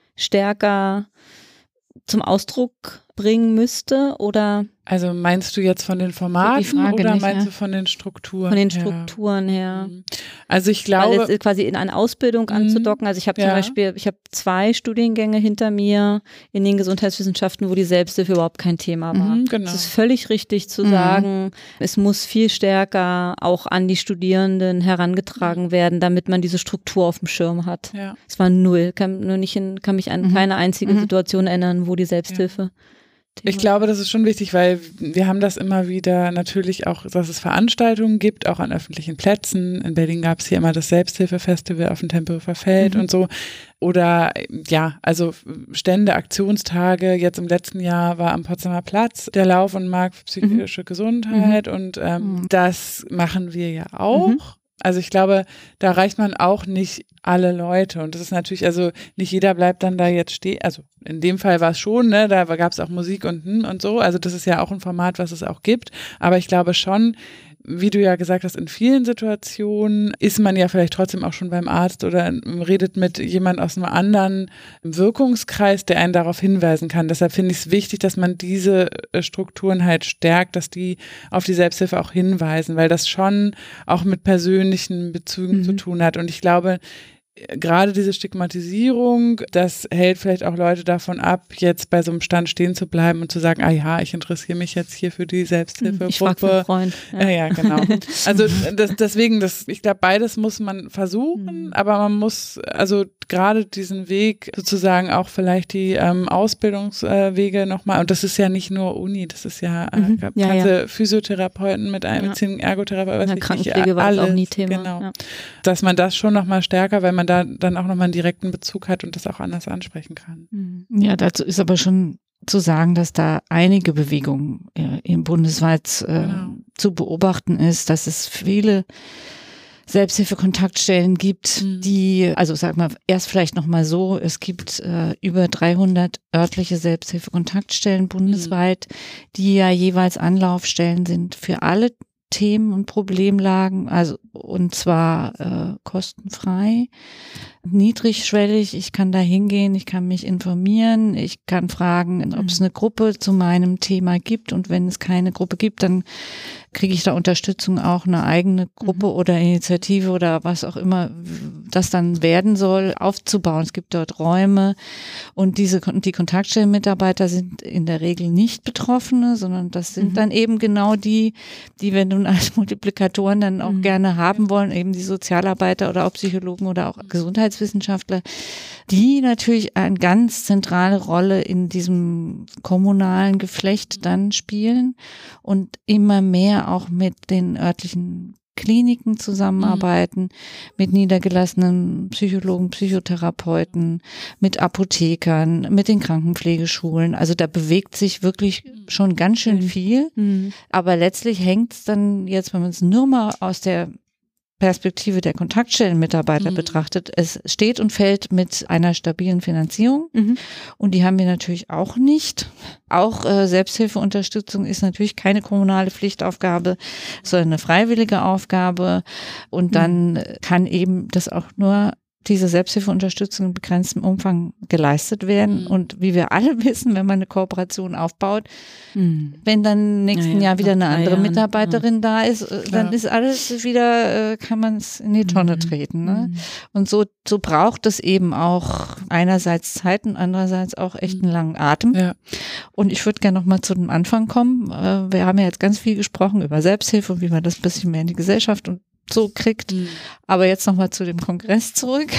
stärker zum Ausdruck bringen müsste, oder? Also meinst du jetzt von den Formaten oder nicht, meinst ja. du von den Strukturen? Von den Strukturen her. her. Also ich glaube, weil es quasi in eine Ausbildung mhm. anzudocken. Also ich habe ja. zum Beispiel, ich habe zwei Studiengänge hinter mir in den Gesundheitswissenschaften, wo die Selbsthilfe überhaupt kein Thema war. Mhm, genau. Es ist völlig richtig zu mhm. sagen, es muss viel stärker auch an die Studierenden herangetragen mhm. werden, damit man diese Struktur auf dem Schirm hat. Ja. Es war null, kann nur nicht in, kann mich an mhm. keine einzige mhm. Situation erinnern, wo die Selbsthilfe ja. Ich glaube, das ist schon wichtig, weil wir haben das immer wieder natürlich auch, dass es Veranstaltungen gibt, auch an öffentlichen Plätzen. In Berlin gab es hier immer das Selbsthilfefestival auf dem Tempelhofer Feld mhm. und so. Oder ja, also Stände, Aktionstage. Jetzt im letzten Jahr war am Potsdamer Platz der Lauf und Markt für psychische mhm. Gesundheit mhm. und ähm, mhm. das machen wir ja auch. Mhm. Also ich glaube, da erreicht man auch nicht alle Leute, und das ist natürlich, also nicht jeder bleibt dann da jetzt stehen, also in dem Fall war es schon, ne, da gab es auch Musik und und so, also das ist ja auch ein Format, was es auch gibt, aber ich glaube schon, wie du ja gesagt hast, in vielen Situationen ist man ja vielleicht trotzdem auch schon beim Arzt oder redet mit jemand aus einem anderen Wirkungskreis, der einen darauf hinweisen kann. Deshalb finde ich es wichtig, dass man diese Strukturen halt stärkt, dass die auf die Selbsthilfe auch hinweisen, weil das schon auch mit persönlichen Bezügen mhm. zu tun hat. Und ich glaube, gerade diese Stigmatisierung, das hält vielleicht auch Leute davon ab, jetzt bei so einem Stand stehen zu bleiben und zu sagen, ah ja, ich interessiere mich jetzt hier für die Selbsthilfegruppe. Ich frage für einen Freund. Ja, ja, genau. Also das, deswegen, das, ich glaube, beides muss man versuchen, mhm. aber man muss also gerade diesen Weg sozusagen auch vielleicht die ähm, Ausbildungswege äh, nochmal, und das ist ja nicht nur Uni, das ist ja, mhm. äh, ja ganze ja. Physiotherapeuten mit einbeziehen, ja. Ergotherapeuten, was ja, Krankenpflege war alles, auch nie Thema. Genau. Ja. Dass man das schon nochmal stärker, weil man da dann auch nochmal einen direkten Bezug hat und das auch anders ansprechen kann. Ja, dazu ist aber schon zu sagen, dass da einige Bewegungen äh, im bundesweit äh, genau. zu beobachten ist, dass es viele Selbsthilfe-Kontaktstellen gibt, mhm. die, also sag mal, erst vielleicht nochmal so, es gibt äh, über dreihundert örtliche Selbsthilfe-Kontaktstellen bundesweit, mhm. die ja jeweils Anlaufstellen sind für alle Themen und Problemlagen, also und zwar äh, kostenfrei, niedrigschwellig. Ich kann da hingehen, ich kann mich informieren, ich kann fragen, ob es eine Gruppe zu meinem Thema gibt, und wenn es keine Gruppe gibt, dann kriege ich da Unterstützung, auch eine eigene Gruppe mhm. oder Initiative oder was auch immer das dann werden soll, aufzubauen. Es gibt dort Räume, und diese die Kontaktstellenmitarbeiter sind in der Regel nicht Betroffene, sondern das sind mhm. dann eben genau die, die, wenn du als Multiplikatoren dann auch mhm. gerne haben wollen, eben die Sozialarbeiter oder auch Psychologen oder auch Gesundheitswissenschaftler, die natürlich eine ganz zentrale Rolle in diesem kommunalen Geflecht dann spielen und immer mehr auch mit den örtlichen Kliniken zusammenarbeiten, mhm. mit niedergelassenen Psychologen, Psychotherapeuten, mit Apothekern, mit den Krankenpflegeschulen. Also da bewegt sich wirklich schon ganz schön viel. Mhm. Aber letztlich hängt es dann jetzt, wenn man es nur mal aus der Perspektive der Kontaktstellenmitarbeiter mhm. betrachtet, es steht und fällt mit einer stabilen Finanzierung, mhm. und die haben wir natürlich auch nicht. Auch äh, Selbsthilfeunterstützung ist natürlich keine kommunale Pflichtaufgabe, sondern eine freiwillige Aufgabe, und dann mhm. kann eben das auch nur diese Selbsthilfeunterstützung in begrenztem Umfang geleistet werden. Mhm. Und wie wir alle wissen, wenn man eine Kooperation aufbaut, mhm. wenn dann nächsten ja, ja, Jahr wieder eine andere Jahren. Mitarbeiterin ja. da ist, Klar. dann ist alles wieder, kann man es in die Tonne mhm. treten. Ne? Mhm. Und so, so braucht es eben auch einerseits Zeit und andererseits auch echt einen langen Atem. Ja. Und ich würde gerne nochmal zu dem Anfang kommen. Wir haben ja jetzt ganz viel gesprochen über Selbsthilfe und wie man das ein bisschen mehr in die Gesellschaft und so kriegt. Mhm. Aber jetzt nochmal zu dem Kongress zurück.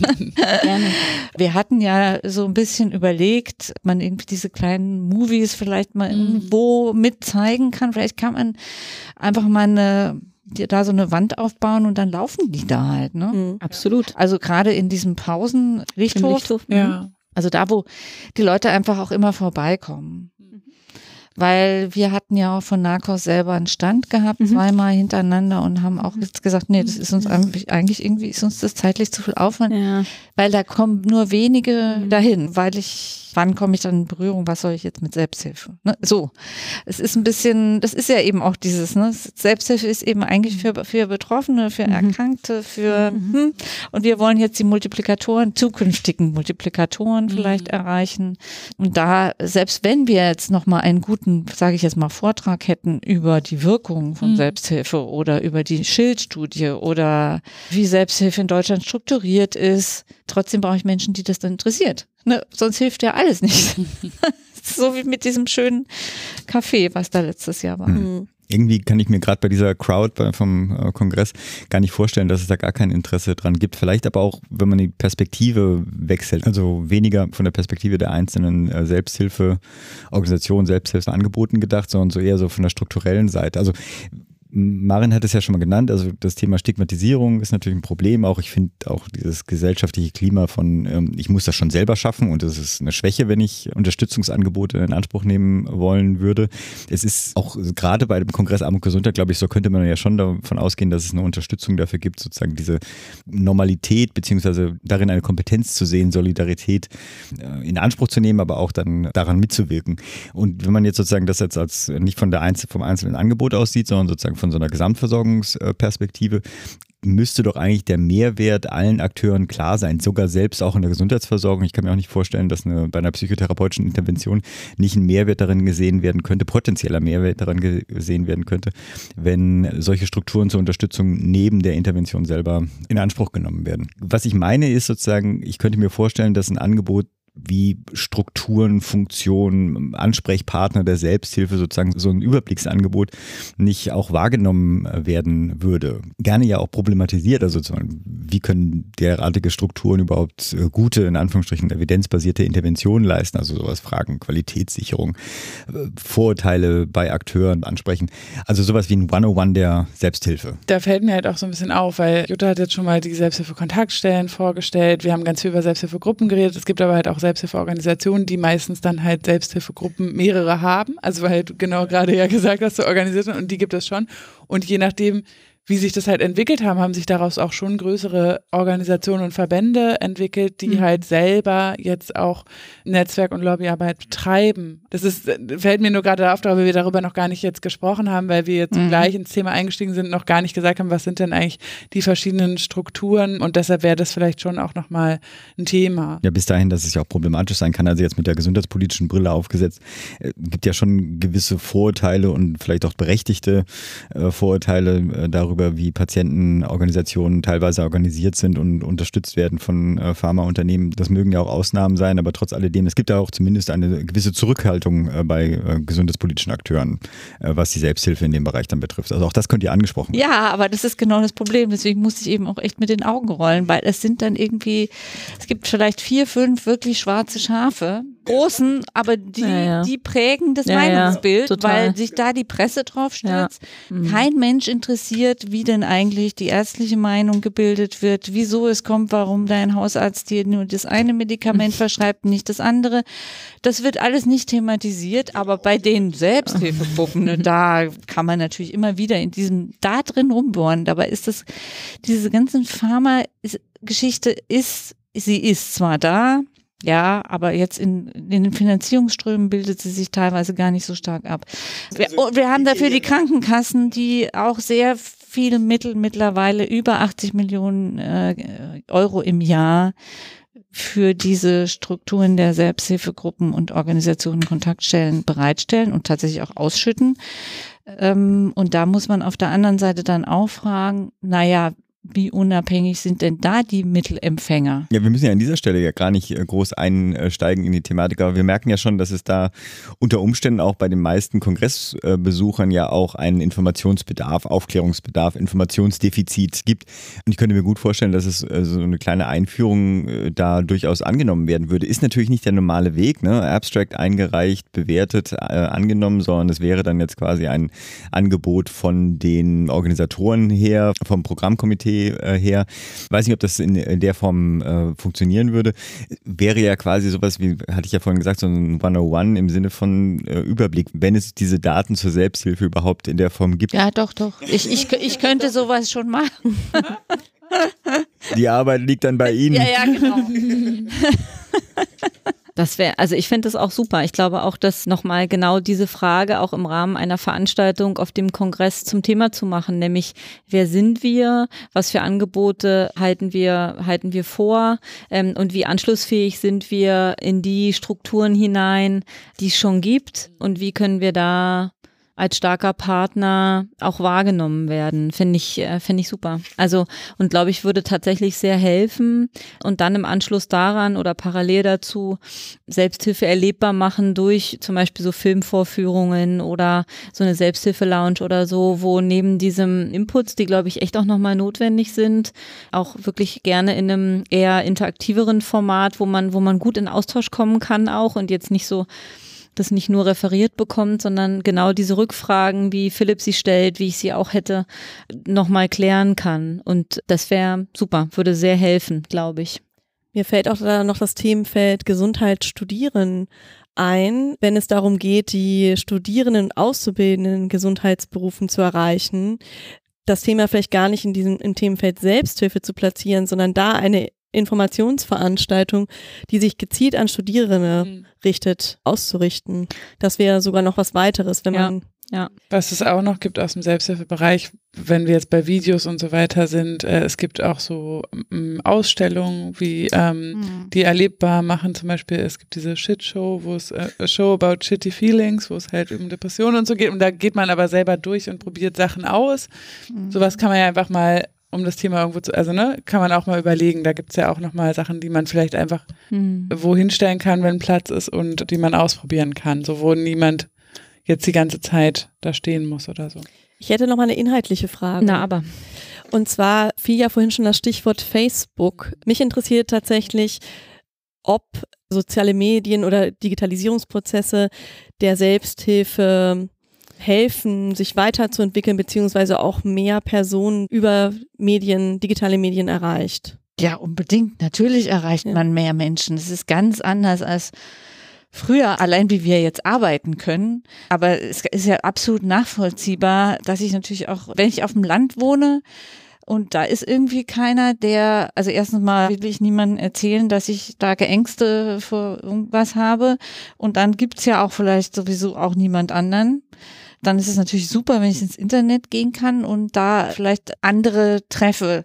Gerne. Wir hatten ja so ein bisschen überlegt, ob man irgendwie diese kleinen Movies vielleicht mal mhm. irgendwo mitzeigen kann. Vielleicht kann man einfach mal eine da so eine Wand aufbauen und dann laufen die da halt. Ne? Mhm. Absolut. Also gerade in diesem Pausen-Lichthof. Lichthof, ja. Also da, wo die Leute einfach auch immer vorbeikommen. Weil wir hatten ja auch von Narcos selber einen Stand gehabt, mhm. zweimal hintereinander, und haben auch jetzt gesagt, nee, das ist uns eigentlich irgendwie, ist uns das zeitlich zu viel Aufwand, ja. weil da kommen nur wenige mhm. dahin, weil ich, wann komme ich dann in Berührung, was soll ich jetzt mit Selbsthilfe? Ne? So, es ist ein bisschen, das ist ja eben auch dieses, ne? Selbsthilfe ist eben eigentlich für, für Betroffene, für mhm. Erkrankte, für, mhm. hm, und wir wollen jetzt die Multiplikatoren, zukünftigen Multiplikatoren mhm. vielleicht erreichen, und da, selbst wenn wir jetzt nochmal einen guten, sage ich jetzt mal, Vortrag hätten über die Wirkung von mhm. Selbsthilfe oder über die Schild-Studie oder wie Selbsthilfe in Deutschland strukturiert ist, trotzdem brauche ich Menschen, die das dann interessiert. Ne? Sonst hilft ja alles nicht. So wie mit diesem schönen Café, was da letztes Jahr war. Mhm. Irgendwie kann ich mir gerade bei dieser Crowd vom äh, Kongress gar nicht vorstellen, dass es da gar kein Interesse dran gibt. Vielleicht aber auch, wenn man die Perspektive wechselt, also weniger von der Perspektive der einzelnen äh, Selbsthilfeorganisationen, Selbsthilfeangeboten gedacht, sondern so eher so von der strukturellen Seite. Also Marin hat es ja schon mal genannt, also das Thema Stigmatisierung ist natürlich ein Problem. Auch ich finde auch dieses gesellschaftliche Klima von, ähm, ich muss das schon selber schaffen, und das ist eine Schwäche, wenn ich Unterstützungsangebote in Anspruch nehmen wollen würde. Es ist auch gerade bei dem Kongress Armut und Gesundheit, glaube ich, so könnte man ja schon davon ausgehen, dass es eine Unterstützung dafür gibt, sozusagen diese Normalität beziehungsweise darin eine Kompetenz zu sehen, Solidarität äh, in Anspruch zu nehmen, aber auch dann daran mitzuwirken. Und wenn man jetzt sozusagen das jetzt als nicht von der Einzel vom einzelnen Angebot aussieht, sondern sozusagen von so einer Gesamtversorgungsperspektive, müsste doch eigentlich der Mehrwert allen Akteuren klar sein, sogar selbst auch in der Gesundheitsversorgung. Ich kann mir auch nicht vorstellen, dass eine, bei einer psychotherapeutischen Intervention nicht ein Mehrwert darin gesehen werden könnte, potenzieller Mehrwert daran gesehen werden könnte, wenn solche Strukturen zur Unterstützung neben der Intervention selber in Anspruch genommen werden. Was ich meine ist sozusagen, ich könnte mir vorstellen, dass ein Angebot wie Strukturen, Funktionen, Ansprechpartner der Selbsthilfe, sozusagen so ein Überblicksangebot nicht auch wahrgenommen werden würde. Gerne ja auch problematisiert, also wie können derartige Strukturen überhaupt gute, in Anführungsstrichen evidenzbasierte Interventionen leisten, also sowas Fragen, Qualitätssicherung, Vorurteile bei Akteuren ansprechen, also sowas wie ein hundertundeins der Selbsthilfe. Da fällt mir halt auch so ein bisschen auf, weil Jutta hat jetzt schon mal die Selbsthilfe-Kontaktstellen vorgestellt, wir haben ganz viel über Selbsthilfegruppen geredet, es gibt aber halt auch Selbsthilfeorganisationen, die meistens dann halt Selbsthilfegruppen mehrere haben, also weil du genau gerade ja gesagt hast, so organisiert sind und die gibt es schon und je nachdem, wie sich das halt entwickelt haben, haben sich daraus auch schon größere Organisationen und Verbände entwickelt, die mhm. halt selber jetzt auch Netzwerk- und Lobbyarbeit betreiben. Das ist, fällt mir nur gerade auf, weil wir darüber noch gar nicht jetzt gesprochen haben, weil wir jetzt mhm. gleich ins Thema eingestiegen sind, noch gar nicht gesagt haben, was sind denn eigentlich die verschiedenen Strukturen und deshalb wäre das vielleicht schon auch nochmal ein Thema. Ja, bis dahin, dass es ja auch problematisch sein kann, also jetzt mit der gesundheitspolitischen Brille aufgesetzt, äh, gibt ja schon gewisse Vorurteile und vielleicht auch berechtigte äh, Vorurteile äh, darüber, wie Patientenorganisationen teilweise organisiert sind und unterstützt werden von äh, Pharmaunternehmen. Das mögen ja auch Ausnahmen sein, aber trotz alledem, es gibt ja auch zumindest eine gewisse Zurückhaltung äh, bei äh, gesundheitspolitischen Akteuren, äh, was die Selbsthilfe in dem Bereich dann betrifft. Also auch das könnte ja angesprochen werden. Ja, aber das ist genau das Problem. Deswegen muss ich eben auch echt mit den Augen rollen, weil es sind dann irgendwie, es gibt vielleicht vier, fünf wirklich schwarze Schafe, großen, aber die, ja, ja. die prägen das ja, Meinungsbild, ja, weil sich da die Presse drauf stürzt. Ja. Mhm. Kein Mensch interessiert, wie denn eigentlich die ärztliche Meinung gebildet wird, wieso es kommt, warum dein Hausarzt dir nur das eine Medikament verschreibt, nicht das andere. Das wird alles nicht thematisiert, aber bei den Selbsthilfegruppen, ne, da kann man natürlich immer wieder in diesem, da drin rumbohren. Dabei ist das, diese ganzen Pharma-Geschichte ist, sie ist zwar da, ja, aber jetzt in, in den Finanzierungsströmen bildet sie sich teilweise gar nicht so stark ab. Wir, wir haben dafür die Krankenkassen, die auch sehr viele Mittel mittlerweile, über achtzig Millionen äh, Euro im Jahr für diese Strukturen der Selbsthilfegruppen und Organisationen, Kontaktstellen bereitstellen und tatsächlich auch ausschütten. Ähm, und da muss man auf der anderen Seite dann auch fragen, naja, wie unabhängig sind denn da die Mittelempfänger? Ja, wir müssen ja an dieser Stelle ja gar nicht groß einsteigen in die Thematik, aber wir merken ja schon, dass es da unter Umständen auch bei den meisten Kongressbesuchern ja auch einen Informationsbedarf, Aufklärungsbedarf, Informationsdefizit gibt. Und ich könnte mir gut vorstellen, dass es so eine kleine Einführung da durchaus angenommen werden würde. Ist natürlich nicht der normale Weg, ne? Abstract eingereicht, bewertet, äh, angenommen, sondern es wäre dann jetzt quasi ein Angebot von den Organisatoren her, vom Programmkomitee her. Ich weiß nicht, ob das in, in der Form äh, funktionieren würde. Wäre ja quasi sowas wie, hatte ich ja vorhin gesagt, so ein hundertundeins im Sinne von äh, Überblick, wenn es diese Daten zur Selbsthilfe überhaupt in der Form gibt. Ja, doch, doch. Ich, ich, ich könnte sowas schon machen. Die Arbeit liegt dann bei Ihnen. Ja, ja, genau. Das wäre, also ich finde das auch super. Ich glaube auch, dass nochmal genau diese Frage auch im Rahmen einer Veranstaltung auf dem Kongress zum Thema zu machen, nämlich wer sind wir, was für Angebote halten wir, halten wir vor ähm, und wie anschlussfähig sind wir in die Strukturen hinein, die es schon gibt und wie können wir da als starker Partner auch wahrgenommen werden, finde ich, äh, finde ich super. Also, und glaube ich, würde tatsächlich sehr helfen und dann im Anschluss daran oder parallel dazu Selbsthilfe erlebbar machen durch zum Beispiel so Filmvorführungen oder so eine Selbsthilfe-Lounge oder so, wo neben diesem Inputs, die glaube ich echt auch nochmal notwendig sind, auch wirklich gerne in einem eher interaktiveren Format, wo man, wo man gut in Austausch kommen kann auch und jetzt nicht so das nicht nur referiert bekommt, sondern genau diese Rückfragen, wie Philipp sie stellt, wie ich sie auch hätte, nochmal klären kann. Und das wäre super, würde sehr helfen, glaube ich. Mir fällt auch da noch das Themenfeld Gesundheit studieren ein, wenn es darum geht, die Studierenden und Auszubildenden in Gesundheitsberufen zu erreichen. Das Thema vielleicht gar nicht in diesem im Themenfeld Selbsthilfe zu platzieren, sondern da eine Informationsveranstaltung, die sich gezielt an Studierende mhm. richtet, auszurichten. Das wäre sogar noch was weiteres, wenn ja. man Ja. Was es auch noch gibt aus dem Selbsthilfebereich, wenn wir jetzt bei Videos und so weiter sind, äh, es gibt auch so ähm, Ausstellungen, wie ähm, mhm. die erlebbar machen, zum Beispiel, es gibt diese Shit-Show, wo es äh, a Show about shitty feelings, wo es halt um Depressionen und so geht und da geht man aber selber durch und probiert Sachen aus. Mhm. Sowas kann man ja einfach mal, um das Thema irgendwo zu, also ne, kann man auch mal überlegen, da gibt es ja auch nochmal Sachen, die man vielleicht einfach mhm. wohin stellen kann, wenn Platz ist und die man ausprobieren kann, so wo niemand jetzt die ganze Zeit da stehen muss oder so. Ich hätte noch mal eine inhaltliche Frage. Na, aber. Und zwar fiel ja vorhin schon das Stichwort Facebook. Mich interessiert tatsächlich, ob soziale Medien oder Digitalisierungsprozesse der Selbsthilfe helfen, sich weiterzuentwickeln, beziehungsweise auch mehr Personen über Medien, digitale Medien erreicht. Ja, unbedingt. Natürlich erreicht ja. man mehr Menschen. Es ist ganz anders als früher, allein wie wir jetzt arbeiten können. Aber es ist ja absolut nachvollziehbar, dass ich natürlich auch, wenn ich auf dem Land wohne und da ist irgendwie keiner, der, also erstens mal will ich niemandem erzählen, dass ich starke Ängste vor irgendwas habe und dann gibt's ja auch vielleicht sowieso auch niemand anderen. Dann ist es natürlich super, wenn ich ins Internet gehen kann und da vielleicht andere treffe,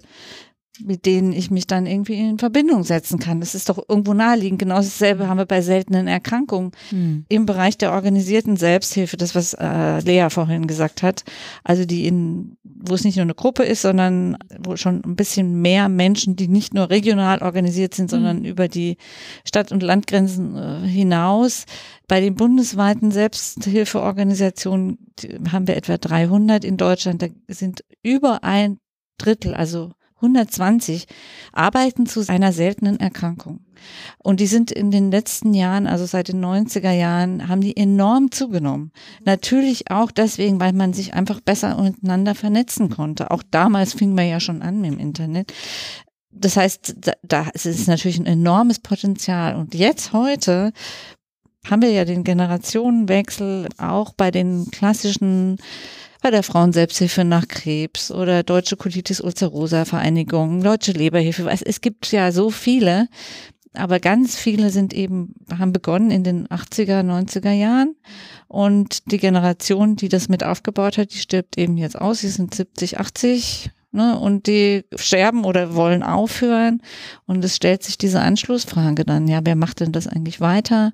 mit denen ich mich dann irgendwie in Verbindung setzen kann. Das ist doch irgendwo naheliegend. Genau dasselbe haben wir bei seltenen Erkrankungen hm. im Bereich der organisierten Selbsthilfe, das was äh, Lea vorhin gesagt hat, also die in, wo es nicht nur eine Gruppe ist, sondern wo schon ein bisschen mehr Menschen, die nicht nur regional organisiert sind, sondern hm. über die Stadt- und Landgrenzen äh, hinaus. Bei den bundesweiten Selbsthilfeorganisationen haben wir etwa dreihundert in Deutschland, da sind über ein Drittel, also hundertzwanzig arbeiten zu einer seltenen Erkrankung. Und die sind in den letzten Jahren, also seit den neunziger Jahren, haben die enorm zugenommen. Natürlich auch deswegen, weil man sich einfach besser miteinander vernetzen konnte. Auch damals fing man ja schon an mit dem Internet. Das heißt, da, da es ist natürlich ein enormes Potenzial. Und jetzt heute haben wir ja den Generationenwechsel auch bei den klassischen bei der Frauenselbsthilfe nach Krebs oder Deutsche Colitis Ulcerosa Vereinigung, Deutsche Leberhilfe. Es, es gibt ja so viele, aber ganz viele sind eben, haben begonnen in den achtziger, neunziger Jahren und die Generation, die das mit aufgebaut hat, die stirbt eben jetzt aus. Sie sind siebzig, achtzig, ne, und die sterben oder wollen aufhören und es stellt sich diese Anschlussfrage dann, ja, wer macht denn das eigentlich weiter?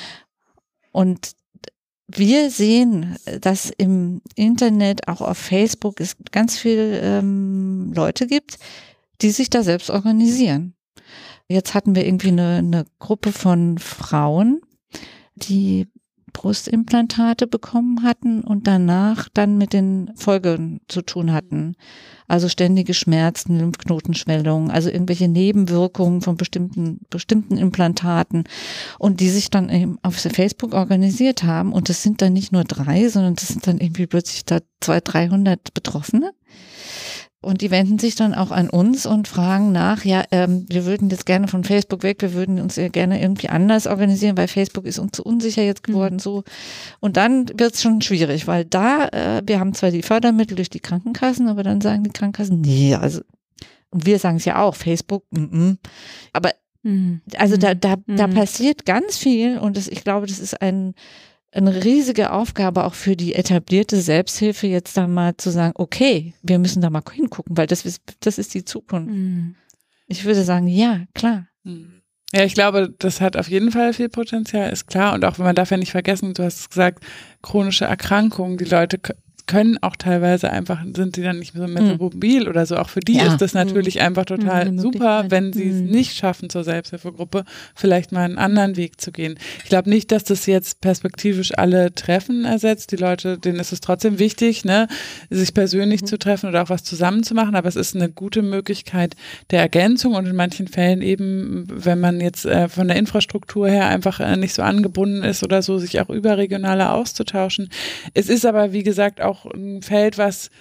Und wir sehen, dass im Internet, auch auf Facebook, es ganz viele ähm, Leute gibt, die sich da selbst organisieren. Jetzt hatten wir irgendwie eine, eine Gruppe von Frauen, die Brustimplantate bekommen hatten und danach dann mit den Folgen zu tun hatten. Also ständige Schmerzen, Lymphknotenschwellungen, also irgendwelche Nebenwirkungen von bestimmten, bestimmten Implantaten und die sich dann eben auf Facebook organisiert haben. Und das sind dann nicht nur drei, sondern das sind dann irgendwie plötzlich da zweihundert, dreihundert Betroffene. Und die wenden sich dann auch an uns und fragen nach, ja, ähm, wir würden jetzt gerne von Facebook weg, wir würden uns ja gerne irgendwie anders organisieren, weil Facebook ist uns zu unsicher jetzt geworden, mhm. so. Und dann wird es schon schwierig, weil da, äh, wir haben zwar die Fördermittel durch die Krankenkassen, aber dann sagen die Krankenkassen, nee, also, und wir sagen es ja auch, Facebook, mm-mm. aber, mhm. also da, da, mhm. da passiert ganz viel und das, ich glaube, das ist ein, eine riesige Aufgabe auch für die etablierte Selbsthilfe, jetzt da mal zu sagen, okay, wir müssen da mal hingucken, weil das ist, das ist die Zukunft. Mhm. Ich würde sagen, ja, klar. Ja, ich glaube, das hat auf jeden Fall viel Potenzial, ist klar. Und auch, wenn man darf ja nicht vergessen, du hast gesagt, chronische Erkrankungen, die Leute können auch teilweise einfach, sind die dann nicht mehr so mit mobil oder so. Auch für die ja. ist das natürlich mhm. einfach total mhm. super, wenn sie es mhm. nicht schaffen, zur Selbsthilfegruppe vielleicht mal einen anderen Weg zu gehen. Ich glaube nicht, dass das jetzt perspektivisch alle Treffen ersetzt. Die Leute, denen ist es trotzdem wichtig, ne, sich persönlich mhm. zu treffen oder auch was zusammen zu machen. Aber es ist eine gute Möglichkeit der Ergänzung und in manchen Fällen eben, wenn man jetzt äh, von der Infrastruktur her einfach äh, nicht so angebunden ist oder so, sich auch überregionaler auszutauschen. Es ist aber, wie gesagt, auch ein Feld, was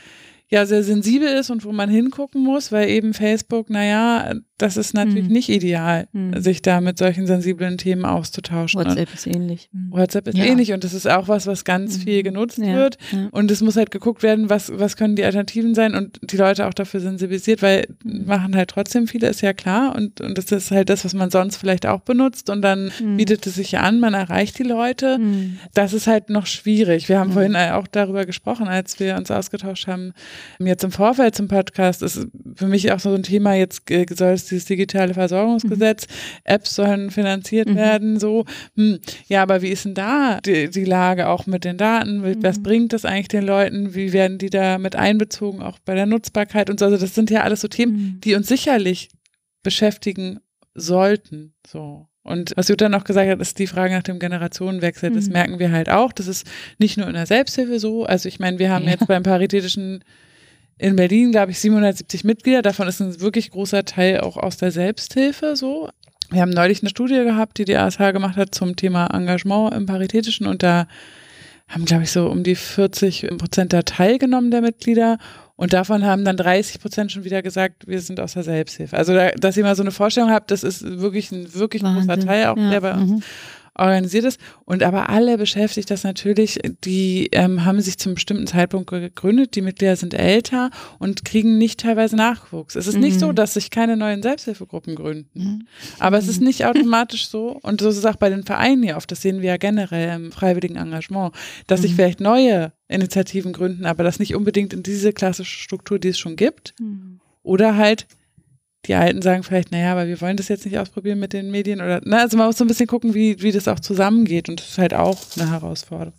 ja sehr sensibel ist und wo man hingucken muss, weil eben Facebook, naja, das ist natürlich Mhm. nicht ideal, Mhm. sich da mit solchen sensiblen Themen auszutauschen. WhatsApp ist ähnlich. Mhm. WhatsApp ist Ja. ähnlich und das ist auch was, was ganz Mhm. viel genutzt Ja, wird. ja. Und es muss halt geguckt werden, was, was können die Alternativen sein und die Leute auch dafür sensibilisiert, weil machen halt trotzdem viele, ist ja klar. Und, und das ist halt das, was man sonst vielleicht auch benutzt und dann Mhm. bietet es sich ja an, man erreicht die Leute. Mhm. Das ist halt noch schwierig. Wir haben Mhm. vorhin auch darüber gesprochen, als wir uns ausgetauscht haben, jetzt im Vorfeld zum Podcast, ist für mich auch so ein Thema, jetzt äh, soll es dieses digitale Versorgungsgesetz, mhm. Apps sollen finanziert mhm. werden, so. Hm. Ja, aber wie ist denn da die, die Lage auch mit den Daten? Was mhm. bringt das eigentlich den Leuten? Wie werden die da mit einbezogen, auch bei der Nutzbarkeit und so? Also das sind ja alles so Themen, mhm. die uns sicherlich beschäftigen sollten, so. Und was Jutta noch gesagt hat, ist die Frage nach dem Generationenwechsel. Das mhm. merken wir halt auch. Das ist nicht nur in der Selbsthilfe so. Also ich meine, wir haben ja. jetzt beim Paritätischen in Berlin, glaube ich, siebenhundertsiebzig Mitglieder. Davon ist ein wirklich großer Teil auch aus der Selbsthilfe so. Wir haben neulich eine Studie gehabt, die die A S H gemacht hat zum Thema Engagement im Paritätischen. Und da haben, glaube ich, so um die vierzig Prozent da teilgenommen der Mitglieder. Und davon haben dann dreißig Prozent schon wieder gesagt, wir sind aus der Selbsthilfe. Also, da, dass ihr mal so eine Vorstellung habt, das ist wirklich ein wirklich Wahnsinn. Großer Teil, auch ja. der bei uns mhm. organisiert ist. Und aber alle beschäftigt das natürlich, die ähm, haben sich zum bestimmten Zeitpunkt gegründet, die Mitglieder sind älter und kriegen nicht teilweise Nachwuchs. Es ist mhm. nicht so, dass sich keine neuen Selbsthilfegruppen gründen. Mhm. Aber es ist nicht automatisch so, und so ist es auch bei den Vereinen hier oft, das sehen wir ja generell im freiwilligen Engagement, dass mhm. sich vielleicht neue Initiativen gründen, aber das nicht unbedingt in diese klassische Struktur, die es schon gibt. Mhm. Oder halt die Alten sagen vielleicht, naja, aber wir wollen das jetzt nicht ausprobieren mit den Medien oder, na, also man muss so ein bisschen gucken, wie, wie das auch zusammengeht, und das ist halt auch eine Herausforderung.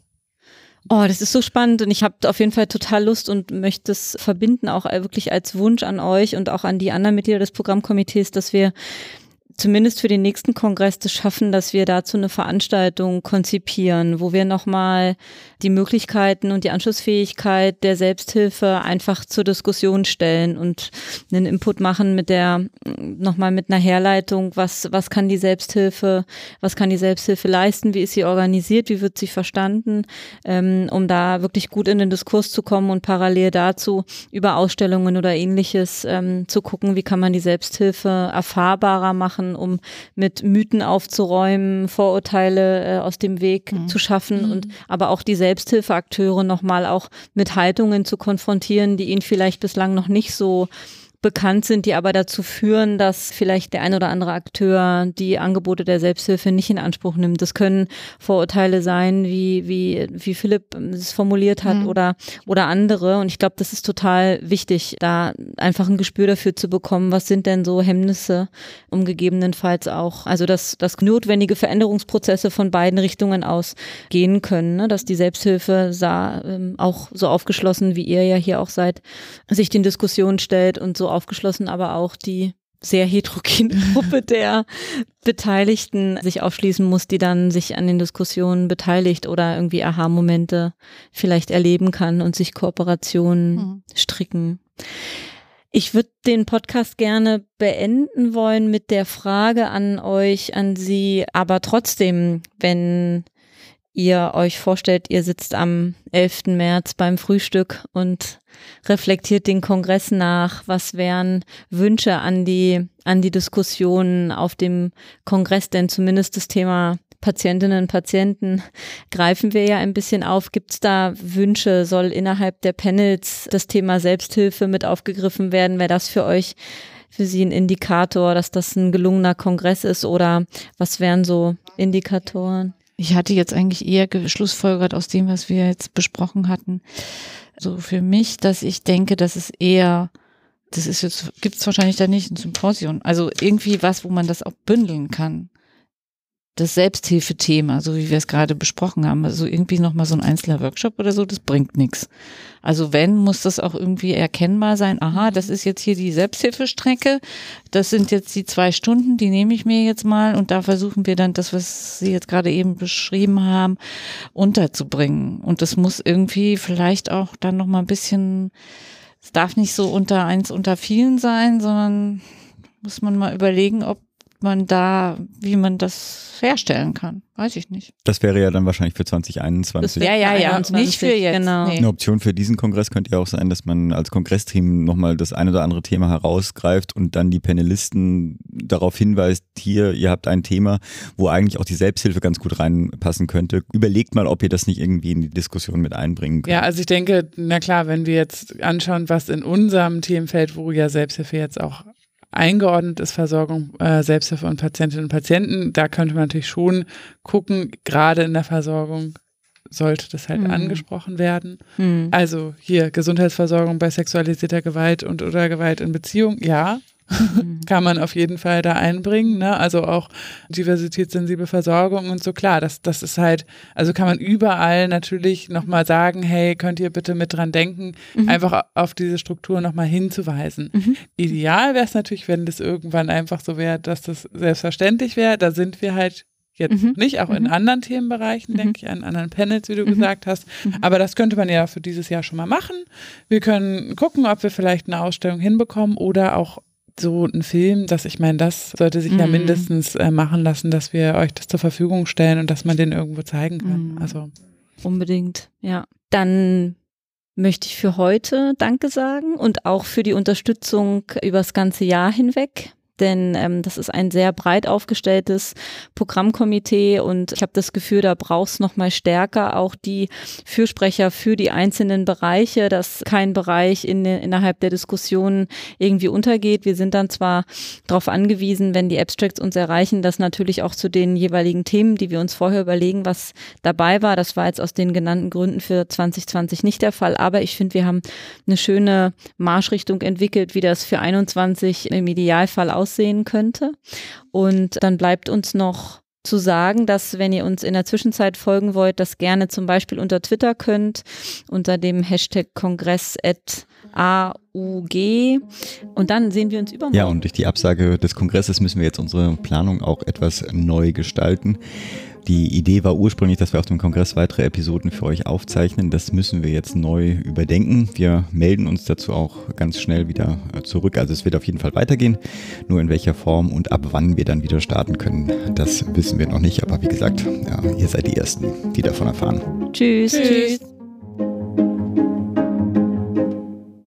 Oh, das ist so spannend, und ich habe auf jeden Fall total Lust und möchte es verbinden, auch wirklich als Wunsch an euch und auch an die anderen Mitglieder des Programmkomitees, dass wir zumindest für den nächsten Kongress das schaffen, dass wir dazu eine Veranstaltung konzipieren, wo wir nochmal die Möglichkeiten und die Anschlussfähigkeit der Selbsthilfe einfach zur Diskussion stellen und einen Input machen mit der, nochmal mit einer Herleitung, was, was kann die Selbsthilfe, was kann die Selbsthilfe leisten, wie ist sie organisiert, wie wird sie verstanden, ähm, um da wirklich gut in den Diskurs zu kommen und parallel dazu über Ausstellungen oder Ähnliches ähm, zu gucken, wie kann man die Selbsthilfe erfahrbarer machen, um mit Mythen aufzuräumen, Vorurteile äh, aus dem Weg mhm. zu schaffen mhm. und aber auch die Selbsthilfeakteure nochmal auch mit Haltungen zu konfrontieren, die ihnen vielleicht bislang noch nicht so bekannt sind, die aber dazu führen, dass vielleicht der ein oder andere Akteur die Angebote der Selbsthilfe nicht in Anspruch nimmt. Das können Vorurteile sein, wie wie wie Philipp es formuliert hat mhm. oder oder andere. Und ich glaube, das ist total wichtig, da einfach ein Gespür dafür zu bekommen, was sind denn so Hemmnisse, um gegebenenfalls auch, also dass, dass notwendige Veränderungsprozesse von beiden Richtungen aus gehen können, ne? Dass die Selbsthilfe sah, ähm, auch so aufgeschlossen, wie ihr ja hier auch seid, sich den Diskussionen stellt und so aufgeschlossen, aber auch die sehr heterogene Gruppe der Beteiligten sich aufschließen muss, die dann sich an den Diskussionen beteiligt oder irgendwie Aha-Momente vielleicht erleben kann und sich Kooperationen mhm. stricken. Ich würde den Podcast gerne beenden wollen mit der Frage an euch, an Sie, aber trotzdem, wenn ihr euch vorstellt, ihr sitzt am elften März beim Frühstück und reflektiert den Kongress nach. Was wären Wünsche an die, an die Diskussionen auf dem Kongress? Denn zumindest das Thema Patientinnen und Patienten greifen wir ja ein bisschen auf. Gibt es da Wünsche? Soll innerhalb der Panels das Thema Selbsthilfe mit aufgegriffen werden? Wäre das für euch, für Sie ein Indikator, dass das ein gelungener Kongress ist? Oder was wären so Indikatoren? Ich hatte jetzt eigentlich eher geschlussfolgert aus dem, was wir jetzt besprochen hatten. So für mich, dass ich denke, dass es eher, das ist jetzt, gibt es wahrscheinlich da nicht ein Symposium, also irgendwie was, wo man das auch bündeln kann. Das Selbsthilfethema, so wie wir es gerade besprochen haben, also irgendwie nochmal so ein einzelner Workshop oder so, das bringt nichts. Also wenn, muss das auch irgendwie erkennbar sein, aha, das ist jetzt hier die Selbsthilfestrecke, das sind jetzt die zwei Stunden, die nehme ich mir jetzt mal, und da versuchen wir dann das, was Sie jetzt gerade eben beschrieben haben, unterzubringen. Und das muss irgendwie vielleicht auch dann nochmal ein bisschen, es darf nicht so unter eins unter vielen sein, sondern muss man mal überlegen, ob man da, wie man das herstellen kann. Weiß ich nicht. Das wäre ja dann wahrscheinlich für zwanzig einundzwanzig. Ja, ja, ja, einundzwanzig, nicht für jetzt. Genau. Nee. Eine Option für diesen Kongress könnte ja auch sein, dass man als Kongressteam nochmal das ein oder andere Thema herausgreift und dann die Panelisten darauf hinweist, hier, ihr habt ein Thema, wo eigentlich auch die Selbsthilfe ganz gut reinpassen könnte. Überlegt mal, ob ihr das nicht irgendwie in die Diskussion mit einbringen könnt. Ja, also ich denke, na klar, wenn wir jetzt anschauen, was in unserem Themenfeld, wo ja Selbsthilfe jetzt auch eingeordnet ist, Versorgung, äh, Selbsthilfe und Patientinnen und Patienten, da könnte man natürlich schon gucken, gerade in der Versorgung sollte das halt mhm. angesprochen werden. Mhm. Also hier Gesundheitsversorgung bei sexualisierter Gewalt und oder Gewalt in Beziehung, ja, mhm. kann man auf jeden Fall da einbringen, ne? Also auch diversitätssensible Versorgung und so, klar, das, das ist halt, also kann man überall natürlich nochmal sagen, hey, könnt ihr bitte mit dran denken, mhm. einfach auf diese Struktur nochmal hinzuweisen. Mhm. Ideal wäre es natürlich, wenn das irgendwann einfach so wäre, dass das selbstverständlich wäre, da sind wir halt jetzt mhm. nicht, auch mhm. in anderen Themenbereichen, mhm. denke ich, an anderen Panels, wie du mhm. gesagt hast. Mhm. Aber das könnte man ja für dieses Jahr schon mal machen. Wir können gucken, ob wir vielleicht eine Ausstellung hinbekommen oder auch so ein Film, dass ich meine, das sollte sich mhm. ja mindestens äh, machen lassen, dass wir euch das zur Verfügung stellen und dass man den irgendwo zeigen kann. Mhm. Also unbedingt, ja. Dann möchte ich für heute Danke sagen und auch für die Unterstützung über das ganze Jahr hinweg. Denn ähm, das ist ein sehr breit aufgestelltes Programmkomitee und ich habe das Gefühl, da braucht es nochmal stärker auch die Fürsprecher für die einzelnen Bereiche, dass kein Bereich in, innerhalb der Diskussion irgendwie untergeht. Wir sind dann zwar darauf angewiesen, wenn die Abstracts uns erreichen, dass natürlich auch zu den jeweiligen Themen, die wir uns vorher überlegen, was dabei war. Das war jetzt aus den genannten Gründen für zwanzig zwanzig nicht der Fall, aber ich finde, wir haben eine schöne Marschrichtung entwickelt, wie das für einundzwanzig im Idealfall aussieht. aussehen könnte. Und dann bleibt uns noch zu sagen, dass wenn ihr uns in der Zwischenzeit folgen wollt, das gerne zum Beispiel unter Twitter könnt, unter dem Hashtag Kongress at A U G und dann sehen wir uns übermorgen. Ja, und durch die Absage des Kongresses müssen wir jetzt unsere Planung auch etwas neu gestalten. Die Idee war ursprünglich, dass wir auf dem Kongress weitere Episoden für euch aufzeichnen. Das müssen wir jetzt neu überdenken. Wir melden uns dazu auch ganz schnell wieder zurück. Also es wird auf jeden Fall weitergehen. Nur in welcher Form und ab wann wir dann wieder starten können, das wissen wir noch nicht. Aber wie gesagt, ja, ihr seid die Ersten, die davon erfahren. Tschüss. Tschüss.